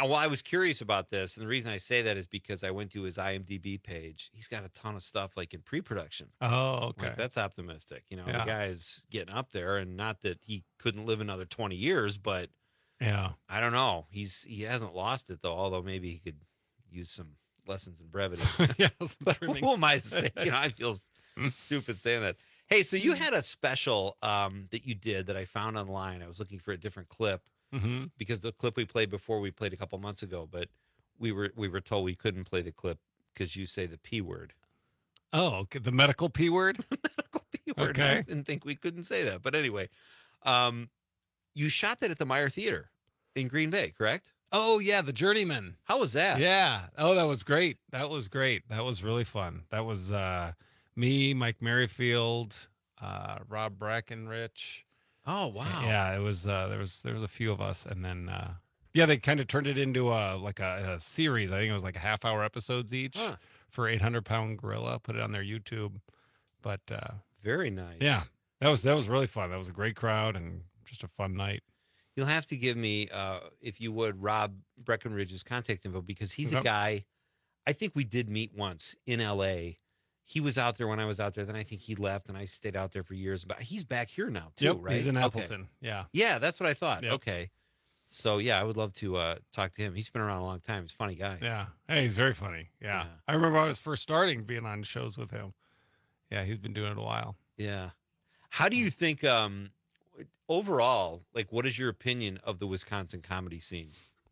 well, I was curious about this, and the reason I say that is because I went to his I M D B page. He's got a ton of stuff like in pre-production. Oh, okay. Like, that's optimistic. You know, Yeah. the guy's getting up there, and not that he couldn't live another twenty years, but Yeah. I don't know. He's he hasn't lost it though. Although maybe he could use some lessons in brevity. Yeah, But who am I to say? You know, I feel s- stupid saying that. Hey, so you had a special um, that you did that I found online. I was looking for a different clip Mm-hmm. because the clip we played before we played a couple months ago, but we were we were told we couldn't play the clip because you say the P word. Oh, okay. The medical P word? P word. Okay. I didn't think we couldn't say that. But anyway, um, you shot that at the Meyer Theater in Green Bay, correct? Oh, yeah, the Journeyman. How was that? Yeah. Oh, that was great. That was great. That was really fun. That was uh, me, Mike Merrifield, uh, Rob Brackenrich. Oh, wow. Yeah, it was. Uh, there was there was a few of us, and then uh, yeah, they kind of turned it into a like a, a series. I think it was like a half hour episodes each Huh. for eight hundred pound gorilla. Put it on their YouTube, but uh, Very nice. yeah, that was that was really fun. That was a great crowd and just a fun night. You'll have to give me, uh, if you would, Rob Breckenridge's contact info because he's a Yep. guy. I think we did meet once in L A. He was out there when I was out there. Then I think he left, and I stayed out there for years. But he's back here now too, Yep, right? he's in Okay. Appleton. Yeah. Yeah, that's what I thought. Yep. Okay. So yeah, I would love to uh, talk to him. He's been around a long time. He's a funny guy. Yeah. Hey, he's very funny. Yeah. I remember I was first starting being on shows with him. Yeah, he's been doing it a while. Yeah. How do you think, um, overall, like, what is your opinion of the Wisconsin comedy scene?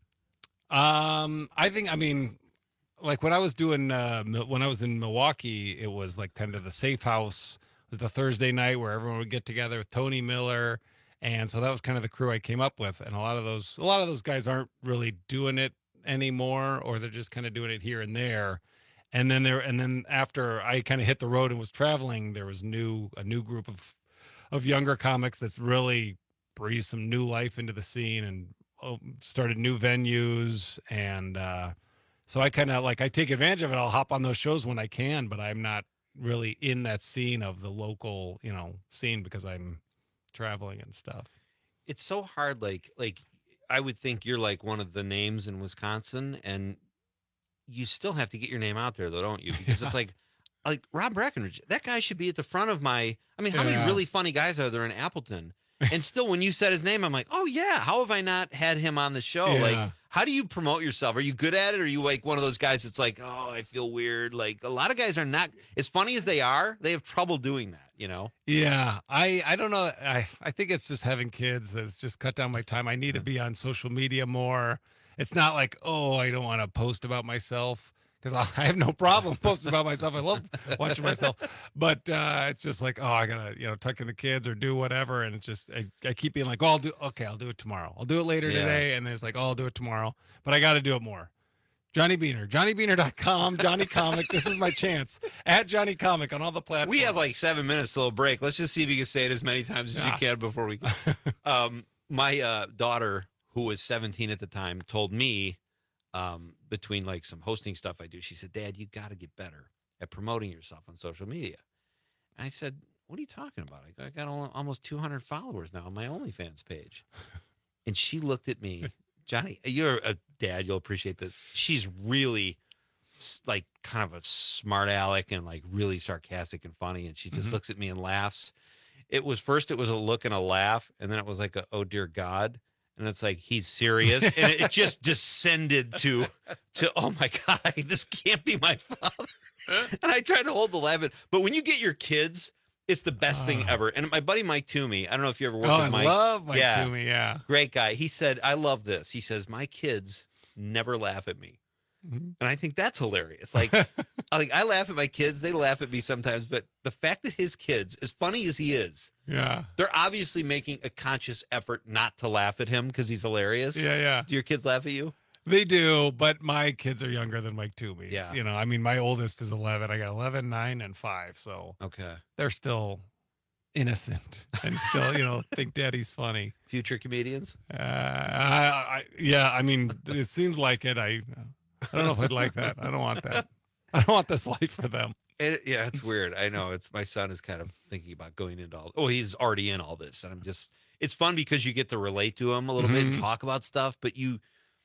Um, I think I mean, like when I was doing uh, Mil- when I was in Milwaukee, it was like kind of the safe house. It was the Thursday night where everyone would get together with Tony Miller, and so that was kind of the crew I came up with. And a lot of those a lot of those guys aren't really doing it anymore, or they're just kind of doing it here and there. And then there and then after I kind of hit the road and was traveling, there was new a new group of of younger comics that's really breathed some new life into the scene and oh, started new venues. And uh, so I kind of like, I take advantage of it. I'll hop on those shows when I can, but I'm not really in that scene of the local, you know, scene because I'm traveling and stuff. It's so hard. Like, like I would think you're like one of the names in Wisconsin, and you still have to get your name out there, though, don't you? Because it's like, like Rob Breckenridge, that guy should be at the front of my. I mean, how Yeah. many really funny guys are there in Appleton? And still, when you said his name, I'm like, oh yeah, how have I not had him on the show? Yeah. Like, how do you promote yourself? Are you good at it? Or are you like one of those guys that's like, oh, I feel weird? Like, a lot of guys are not as funny as they are. They have trouble doing that, you know? Yeah, I I don't know. I I think it's just having kids that's just cut down my time. I need to be on social media more. It's not like, oh, I don't want to post about myself because I have no problem posting about myself. I love watching myself, but uh, it's just like, oh, I gotta you know tuck in the kids or do whatever, and it's just I, I keep being like, oh, I'll do okay, I'll do it tomorrow. I'll do it later Yeah. today, and then it's like, oh, I'll do it tomorrow, but I got to do it more. Johnny Beaner, johnny beaner dot com, Johnny Comic. This is my chance. At Johnny Comic on all the platforms. We have like seven minutes till a break. Let's just see if you can say it as many times as Yeah. you can before we. um, my uh, daughter, who was seventeen at the time, told me, um, between like some hosting stuff I do, she said, "Dad, you got to get better at promoting yourself on social media." And I said, "What are you talking about? I got, I got al- almost two hundred followers now on my OnlyFans page." And she looked at me, Johnny, you're a dad, you'll appreciate this. She's really s- like kind of a smart aleck and like really sarcastic and funny. And she just Mhm. looks at me and laughs. It was first, it was a look and a laugh. And then it was like, a, oh dear God. And it's like, he's serious. And it, it just descended to, to, oh my God, this can't be my father. And I tried to hold the laugh. in. But when you get your kids, it's the best thing ever. And my buddy Mike Toomey, I don't know if you ever worked Oh, with I Mike. love Mike yeah. Toomey, yeah. Great guy. He said, I love this. He says, my kids never laugh at me. Mhm. And I think that's hilarious. Like, like I laugh at my kids. They laugh at me sometimes. But the fact that his kids, as funny as he is, Yeah. they're obviously making a conscious effort not to laugh at him because he's hilarious. Yeah, yeah. Do your kids laugh at you? They do, but my kids are younger than Mike Toomey's. Yeah. You know, I mean, my oldest is eleven. I got eleven, nine, and five. So Okay. they're still innocent and still, you know, think daddy's funny. Future comedians? Uh, I, I, yeah, I mean, it seems like it. I, I don't know if I'd like that. I don't want that. I don't want this life for them. It, yeah, it's weird. I know. It's my son is kind of thinking about going into all. Oh, he's already in all this, and I'm just. It's fun because you get to relate to him a little bit and Mhm. talk about stuff, but you,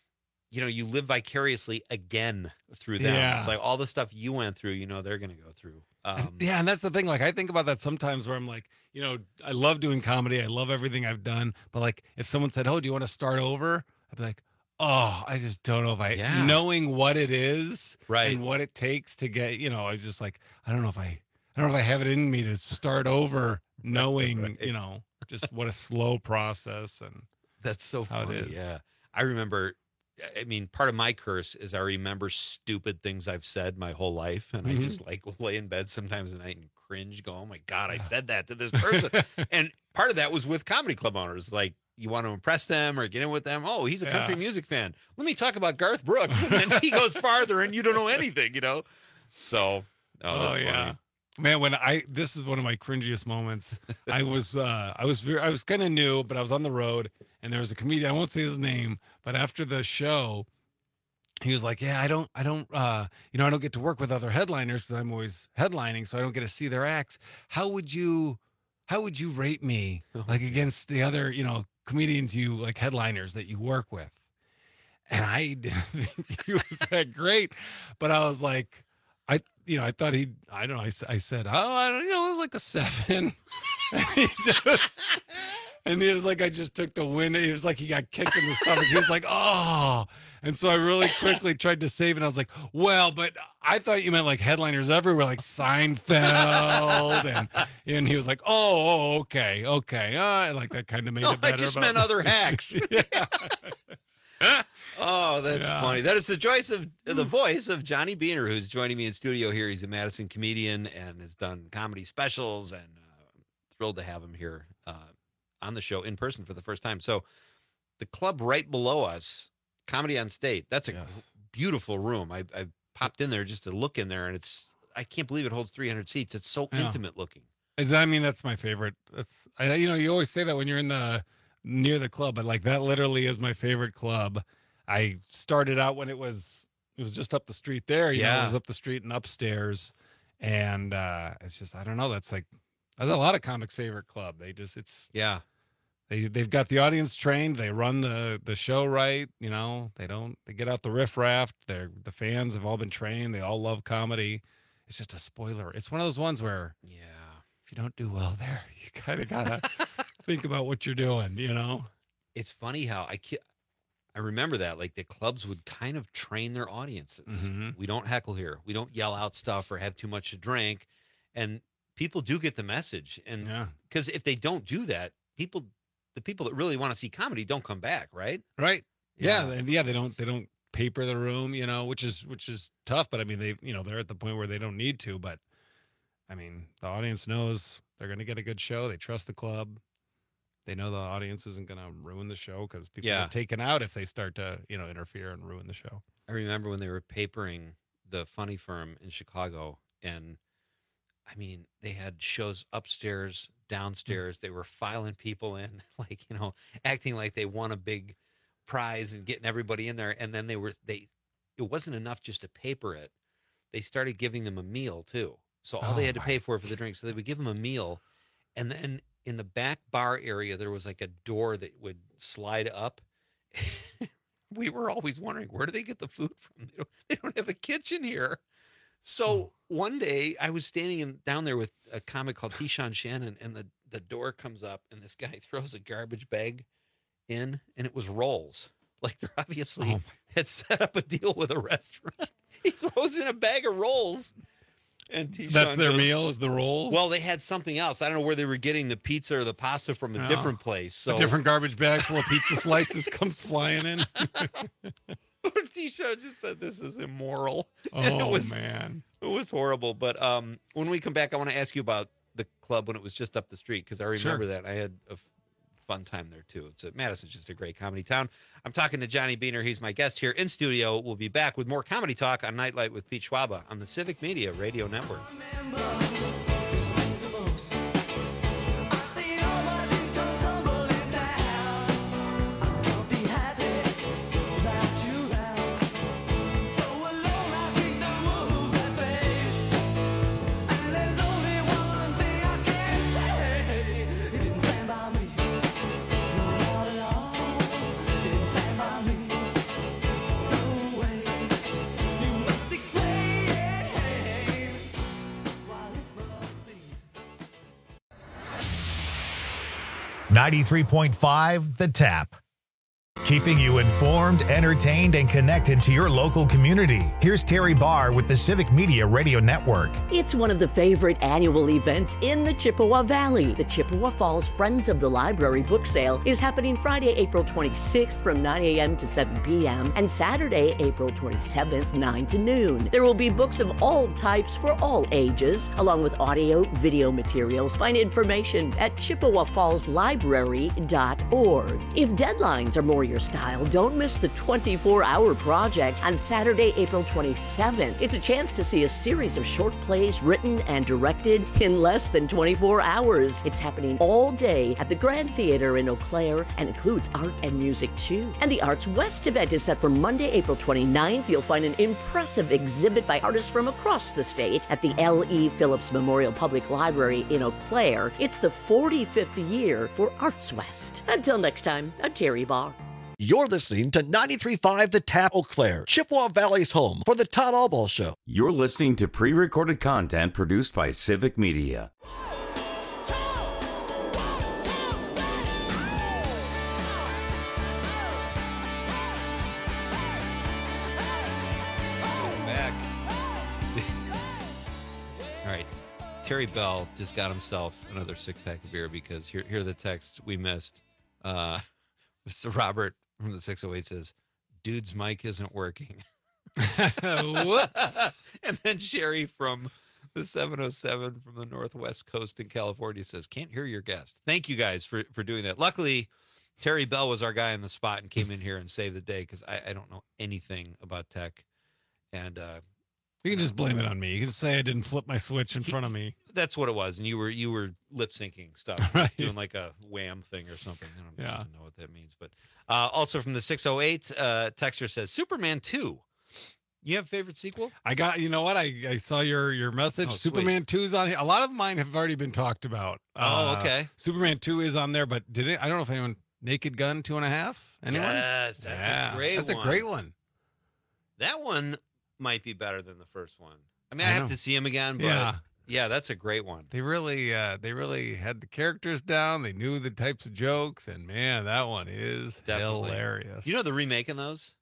you know, you live vicariously again through them. Yeah. It's like all the stuff you went through, you know, they're going to go through. Um, Yeah, and that's the thing. Like, I think about that sometimes where I'm like, you know, I love doing comedy. I love everything I've done. But like, if someone said, "Oh, do you want to start over?" I'd be like, "Oh, I just don't know if I." Yeah. Knowing what it is, Right. and what it takes to get, you know, I was just like, I don't know if I, I don't know if I have it in me to start over, knowing, Right. you know, just what a slow process and That's so how it funny. is. Yeah. I remember, I mean, part of my curse is I remember stupid things I've said my whole life. And I Mhm. just like will lay in bed sometimes at night and cringe, go, oh my God, I said that to this person. And part of that was with comedy club owners. Like, you want to impress them or get in with them. Oh, he's a country Yeah. music fan. Let me talk about Garth Brooks. And then he goes farther and you don't know anything, you know? So, oh, that's funny. Man, when I this is one of my cringiest moments. I was uh I was very, I was kind of new, but I was on the road and there was a comedian, I won't say his name, but after the show, he was like, "Yeah, I don't I don't uh you know, I don't get to work with other headliners cuz I'm always headlining, so I don't get to see their acts. How would you how would you rate me like against the other, you know, comedians you like headliners that you work with?" And I didn't think he was that great, but I was like, I, you know, I thought he, I don't know, I, s- I said, oh, I don't you know, it was like a seven. and, he just, and he was like, I just took the win. He was like, he got kicked in the stomach. He was like, oh. And so I really quickly tried to save it. I was like, well, but I thought you meant like headliners everywhere, like Seinfeld. And, and he was like, oh, oh okay, okay. Uh, like that kind of made No, it better. I just but- meant other hacks. Oh, that's Yeah. funny. That is the choice of the voice of Johnny Beaner, who's joining me in studio here. He's a Madison comedian and has done comedy specials, and uh, thrilled to have him here uh, on the show in person for the first time. So, the club right below us, Comedy on State. That's a Yes. beautiful room. I, I popped in there just to look in there, and it's I can't believe it holds three hundred seats. It's so Yeah. intimate looking. Is that- I mean, that's my favorite. That's I, you know, you always say that when you're in the near the club, but like that literally is my favorite club. I started out when it was it was just up the street there. You know, Yeah. it was up the street and upstairs, and uh it's just I don't know. That's like that's a lot of comics' favorite club. They just it's Yeah. they they've got the audience trained. They run the the show right. You know, they don't they get out the riffraff. They're the fans have all been trained. They all love comedy. It's just a spoiler. It's one of those ones where Yeah. if you don't do well there, you kind of gotta think about what you're doing. You know. It's funny how I ki- I remember that like the clubs would kind of train their audiences. Mhm. We don't heckle here. We don't yell out stuff or have too much to drink, and people do get the message. And Yeah. because if they don't do that, people, the people that really want to see comedy, don't come back, right? Right. Yeah. Yeah. And yeah. They don't. They don't paper the room. You know, which is which is tough. But I mean, they you know they're at the point where they don't need to. But I mean, the audience knows they're going to get a good show. They trust the club. They know the audience isn't going to ruin the show because people Yeah. get taken out if they start to you know interfere and ruin the show. I remember when they were papering the Funny Firm in Chicago, and I mean, they had shows upstairs, downstairs. They were filing people in, like, you know, acting like they won a big prize and getting everybody in there. And then they were, they, it wasn't enough just to paper it. They started giving them a meal too. So all they Oh, had to my. pay for for the drink. So they would give them a meal. And then in the back bar area, there was like a door that would slide up. We were always wondering, where do they get the food from? They don't, they don't have a kitchen here. So one day I was standing in, down there with a comic called Keyshawn Shannon, and the, the door comes up and this guy throws a garbage bag in, and it was rolls. Like they're obviously Oh, had set up a deal with a restaurant. He throws in a bag of rolls. And Keyshawn That's their goes, meal is the rolls. Well, they had something else. I don't know where they were getting the pizza or the pasta from a Oh. different place. So a different garbage bag full of pizza slices comes flying in. T-Show just said this is immoral. And Oh it was, man. it was horrible. But um, when we come back, I want to ask you about the club when it was just up the street, because I remember Sure. that. I had a f- fun time there too. It's a, Madison's just a great comedy town. I'm talking to Johnny Beaner. He's my guest here in studio. We'll be back with more comedy talk on Nightlight with Pete Schwaba on the Civic Media Radio Network. ninety-three point five The Tap. Keeping you informed, entertained, and connected to your local community. Here's Terry Barr with the Civic Media Radio Network. It's one of the favorite annual events in the Chippewa Valley. The Chippewa Falls Friends of the Library book sale is happening Friday, April twenty-sixth from nine a.m. to seven p.m. and Saturday, April twenty-seventh, nine to noon. There will be books of all types for all ages, along with audio, video materials. Find information at chippewa falls library dot org. If deadlines are more your style, don't miss the twenty-four hour project on Saturday, April twenty-seventh. It's a chance to see a series of short plays written and directed in less than twenty-four hours. It's happening all day at the Grand Theater in Eau Claire and includes art and music too. And the Arts West event is set for Monday, April twenty-ninth. You'll find an impressive exhibit by artists from across the state at the L E Phillips Memorial Public Library in Eau Claire. It's the forty-fifth year for Arts West. Until next time, I'm Terry Barr. You're listening to ninety-three point five The Tap, Eau Claire, Chippewa Valley's home for the Todd Albaugh Show. You're listening to pre-recorded content produced by Civic Media. Back. All right. Terry Bell just got himself another six-pack of beer because here, here are the texts we missed. Uh, Mister Robert from the six oh eight says, dude's mic isn't working. Whoops. And then Sherry from the seven oh seven from the Northwest Coast in California says, can't hear your guest. Thank you guys for, for doing that. Luckily, Terry Bell was our guy on the spot and came in here and saved the day because I, I don't know anything about tech. And uh, you can just blame it on me. You can say I didn't flip my switch in he, front of me. That's what it was. And you were you were lip syncing stuff, right. Doing like a wham thing or something. I don't yeah. know what that means. But uh, also from the six oh eight, uh, Texter says, Superman two. You have a favorite sequel? I got, you know what? I, I saw your your message. Oh, Superman two's on here. A lot of mine have already been talked about. Oh, uh, okay. Superman two is on there, but did it? I don't know if anyone, Naked Gun two and a half? Anyone? Yes, that's yeah, a great that's one. That's a great one. That one might be better than the first one. I mean, I I, have know. to see him again, but Yeah. yeah, that's a great one. They really, uh, they really had the characters down. They knew the types of jokes, and man, that one is Definitely. hilarious. You know the remake of those?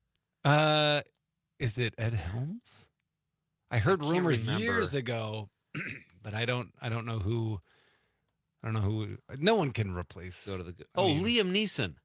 Uh, is it Ed Helms? I heard I can't rumors remember. years ago, but I don't, I don't know who. I don't know who. No one can replace. Go to the. I Oh, mean- Liam Neeson.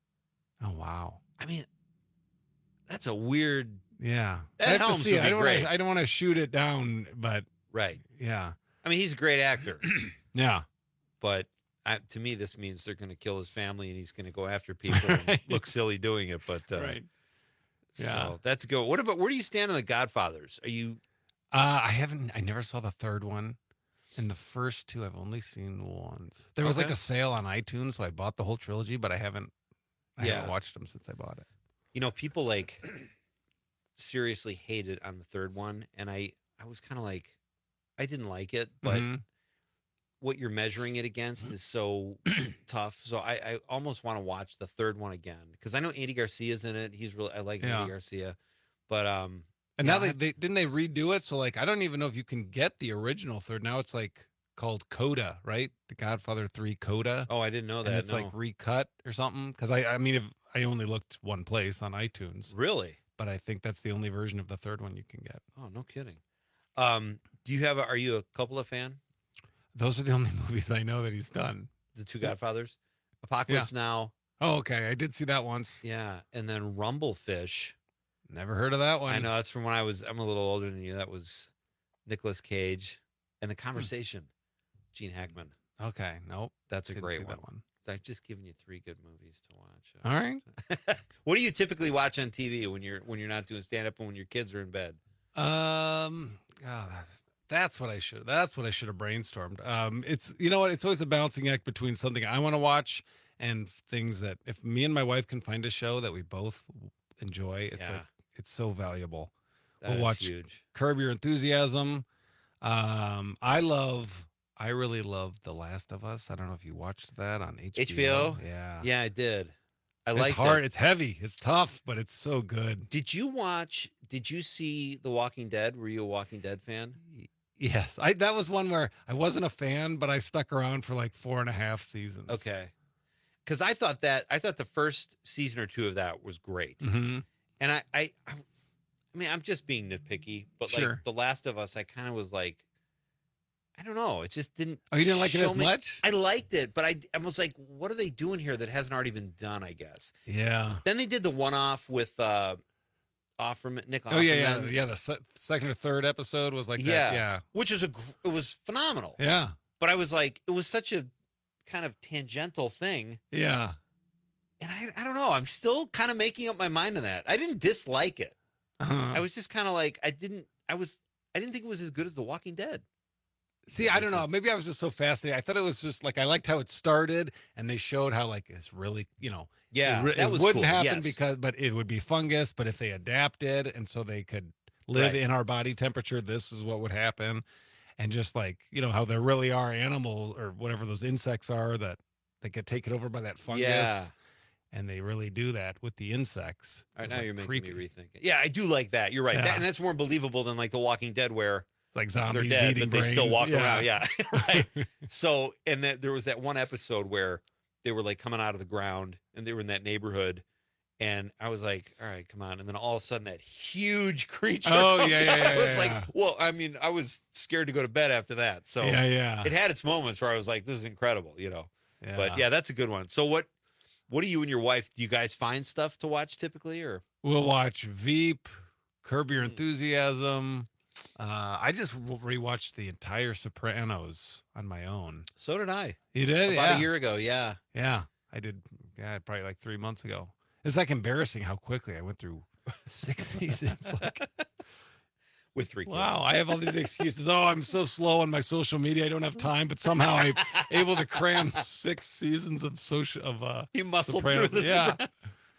Oh wow. I mean, that's a weird. Yeah, Ed I have Helms to see would it. be I don't great. wanna, I don't want to shoot it down, but Right. yeah, I mean, he's a great actor, yeah. but I, to me, this means they're going to kill his family and he's going to go after people and Right. look silly doing it. But uh, Right. So Yeah. that's good. What about where do you stand on the Godfathers? Are you? Uh, I haven't. I never saw the third one, and the first two I've only seen once. There was like Okay. a sale on iTunes, so I bought the whole trilogy, but I haven't. I Yeah. haven't watched them since I bought it. You know, people like seriously hated on the third one, and I, I was kind of like, I didn't like it, but Mhm. what you're measuring it against is so tough. So I, I almost want to watch the third one again because I know Andy Garcia's in it. He's really, I like Yeah. Andy Garcia, but um, And yeah, now they, I- they didn't they redo it, so like I don't even know if you can get the original third. Now it's like called Coda, right? The Godfather three Coda. oh, I didn't know and that. it's no. like recut or something. Because I, I mean, if I only looked one place on iTunes, really? but I think that's the only version of the third one you can get. Oh, no kidding. Um, do you have? A, are you a Coppola fan? Those are the only movies I know that he's done. The two Godfathers, Apocalypse Now. Oh, okay. I did see that once. Yeah, and then Rumblefish. Never heard of that one. I know that's from when I was. I'm a little older than you. That was Nicolas Cage, and The Conversation. Gene Hackman. Okay. Nope. That's a Didn't great see one. that one. I've just given you three good movies to watch. All right. What do you typically watch on T V when you're when you're not doing stand up and when your kids are in bed? Um, oh, that's what I should. That's what I should have brainstormed. Um, it's you know what? It's always a balancing act between something I want to watch and things that if me and my wife can find a show that we both enjoy, it's Yeah. like it's so valuable. That we'll is watch huge. Curb Your Enthusiasm. Um, I love. I really love The Last of Us. I don't know if you watched that on H B O. H B O. Yeah. Yeah, I did. I It's like hard. it. It's heavy. It's tough, but it's so good. Did you watch? Did you see The Walking Dead? Were you a Walking Dead fan? Yes, I that was one where I wasn't a fan, but I stuck around for like four and a half seasons. Okay. because I thought that I thought the first season or two of that was great, Mm-hmm. and I, I, I, I mean, I'm just being nitpicky, but like Sure. The Last of Us, I kind of was like, I don't know, it just didn't. Oh, you didn't like it show as me- much? I liked it, but I, I was like, what are they doing here that hasn't already been done? I guess. Yeah. Then they did the one-off with uh, Offerman, Nick. Offerman. Oh yeah, yeah, yeah. The se- second or third episode was like yeah, that. Yeah. which is a, gr- it was phenomenal. Yeah. But I was like, it was such a kind of tangential thing. Yeah. And I, I don't know. I'm still kind of making up my mind on that. I didn't dislike it. Uh-huh. I was just kind of like, I didn't, I was, I didn't think it was as good as The Walking Dead. See, I don't know. Maybe I was just so fascinated. I thought it was just like I liked how it started, and they showed how like it's really, you know, Yeah, it, re- that it was wouldn't cool, happen yes. because, but it would be fungus. But if they adapted, and so they could live Right. in our body temperature, this is what would happen. And just like you know how there really are animals or whatever those insects are that they get taken over by that fungus. Yeah. And they really do that with the insects. All right, It's, now like, you're making creepy. me rethink it. Yeah, I do like that. You're right. Yeah. That, and that's more believable than like The Walking Dead, where Like they're zombies dead, eating but they still brains. walk Yeah. around. Yeah, right. So, and then there was that one episode where they were like coming out of the ground, and they were in that neighborhood, and I was like, "All right, come on!" And then all of a sudden, that huge creature. Oh, comes yeah, yeah, out. I yeah, was yeah, like, yeah. "Well," I mean, I was scared to go to bed after that. So, Yeah, yeah. it had its moments where I was like, "This is incredible," you know. Yeah. But yeah, that's a good one. So, what, what do you and your wife? Do you guys find stuff to watch typically, or? We'll watch Veep, Curb Hmm. Your Enthusiasm. Uh, I just w- rewatched the entire Sopranos on my own. So did I. You did? About Yeah. a year ago, yeah. Yeah, I did. Yeah, probably like three months ago. It's like embarrassing how quickly I went through six seasons. Like, with three kids. wow, I have all these excuses. Oh, I'm so slow on my social media. I don't have time. But somehow I'm able to cram six seasons of social of uh. You muscled Sopranos. through the Yeah. Sopranos.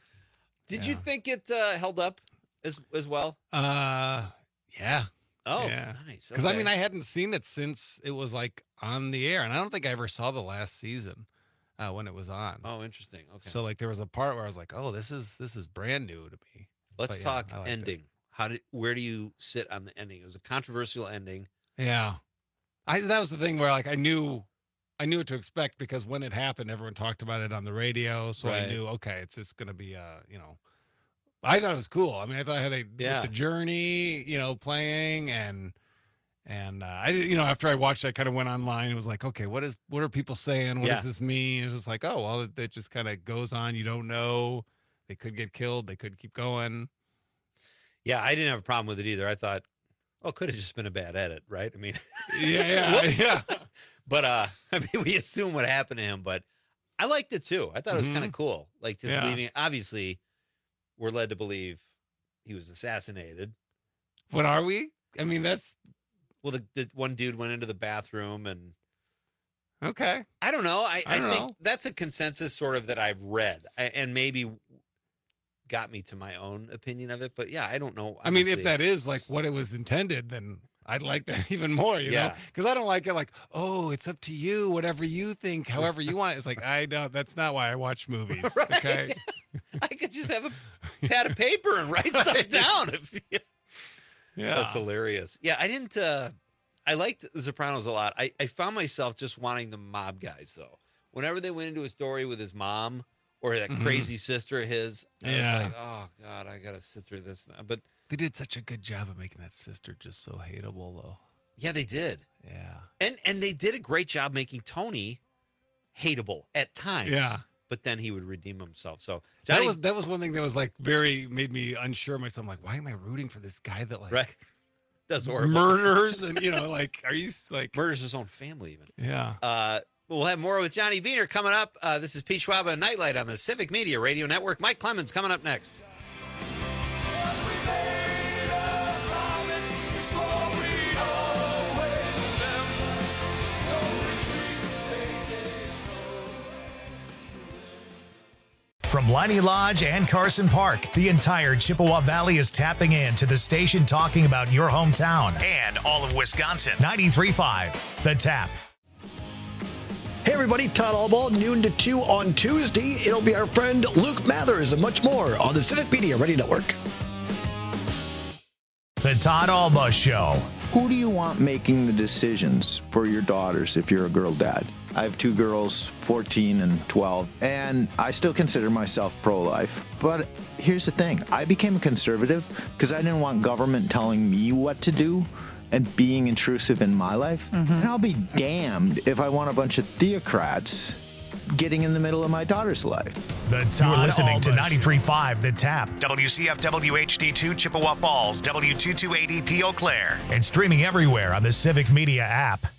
Did you think it uh, held up as as well? Uh, yeah. Oh, yeah. nice. Because I Okay. mean, I hadn't seen it since it was like on the air, and I don't think I ever saw the last season uh, when it was on. Oh, interesting. Okay. So like, there was a part where I was like, "Oh, this is this is brand new to me." Let's But, yeah, talk I liked it. ending. How did where do you sit on the ending? It was a controversial ending. Yeah, I that was the thing where like I knew, I knew what to expect because when it happened, everyone talked about it on the radio, so I Right. knew okay, it's just gonna be uh, you know, I thought it was cool. I mean, I thought how they Yeah. with the journey, you know, playing and. And uh, I, did- you know, after I watched, it, I kind of went online. It was like, okay, what is, what are people saying? What Yeah. does this mean? It's just like, oh, well, it, it just kind of goes on. You don't know. They could get killed. They could keep going. Yeah, I didn't have a problem with it either. I thought, oh, could have just been a bad edit, right? I mean, Yeah, yeah, whoops. yeah. But uh, I mean, we assume what happened to him, but I liked it too. I thought it was kind of Mhm. cool. Like just Yeah. leaving. Obviously, we're led to believe he was assassinated. What are we? I mean, that's Well, the, the one dude went into the bathroom and okay. I don't know. I, I I, don't think know. that's a consensus sort of that I've read I, and maybe got me to my own opinion of it. But yeah, I don't know. I mean, if Obviously- that is like what it was intended, then I'd like that even more, you know? Yeah. Because I don't like it like, oh, it's up to you, whatever you think, however you want. It's like, I don't, that's not why I watch movies. Right. Okay. I could just have a pad of paper and write stuff down. If you... Yeah. That's hilarious. Yeah, I didn't. Uh, I liked The Sopranos a lot. I, I found myself just wanting the mob guys though. Whenever they went into a story with his mom or that Mhm. crazy sister of his, I Yeah. was like, oh god, I gotta sit through this now. But They did such a good job of making that sister just so hateable, though. yeah, they did. Yeah. And and they did a great job making Tony hateable at times. Yeah. But then he would redeem himself. So That Johnny- was that was one thing that was like very made me unsure of myself. I'm like, why am I rooting for this guy that like right. That's horrible. murders and you know like are you s- like Murders his own family even. yeah. Uh, we'll have more with Johnny Beaner coming up. Uh, this is Pete Schwab and Nightlight on the Civic Media Radio Network. Mike Clemens coming up next. From Liney Lodge and Carson Park, the entire Chippewa Valley is tapping into the station talking about your hometown and all of Wisconsin. ninety-three point five, The Tap. Hey everybody, Todd Allball, noon to two on Tuesday. It'll be our friend Luke Mathers and much more on the Civic Media Radio Network. The Todd Alba Show. Who do you want making the decisions for your daughters if you're a girl dad? I have two girls, fourteen and twelve, and I still consider myself pro-life. But here's the thing. I became a conservative because I didn't want government telling me what to do and being intrusive in my life. Mm-hmm. And I'll be damned if I want a bunch of theocrats getting in the middle of my daughter's life. The Todd You're listening to ninety-three point five The Tap, W C F W H D two Chippewa Falls, W two two eight E P Eau Claire, and streaming everywhere on the Civic Media app.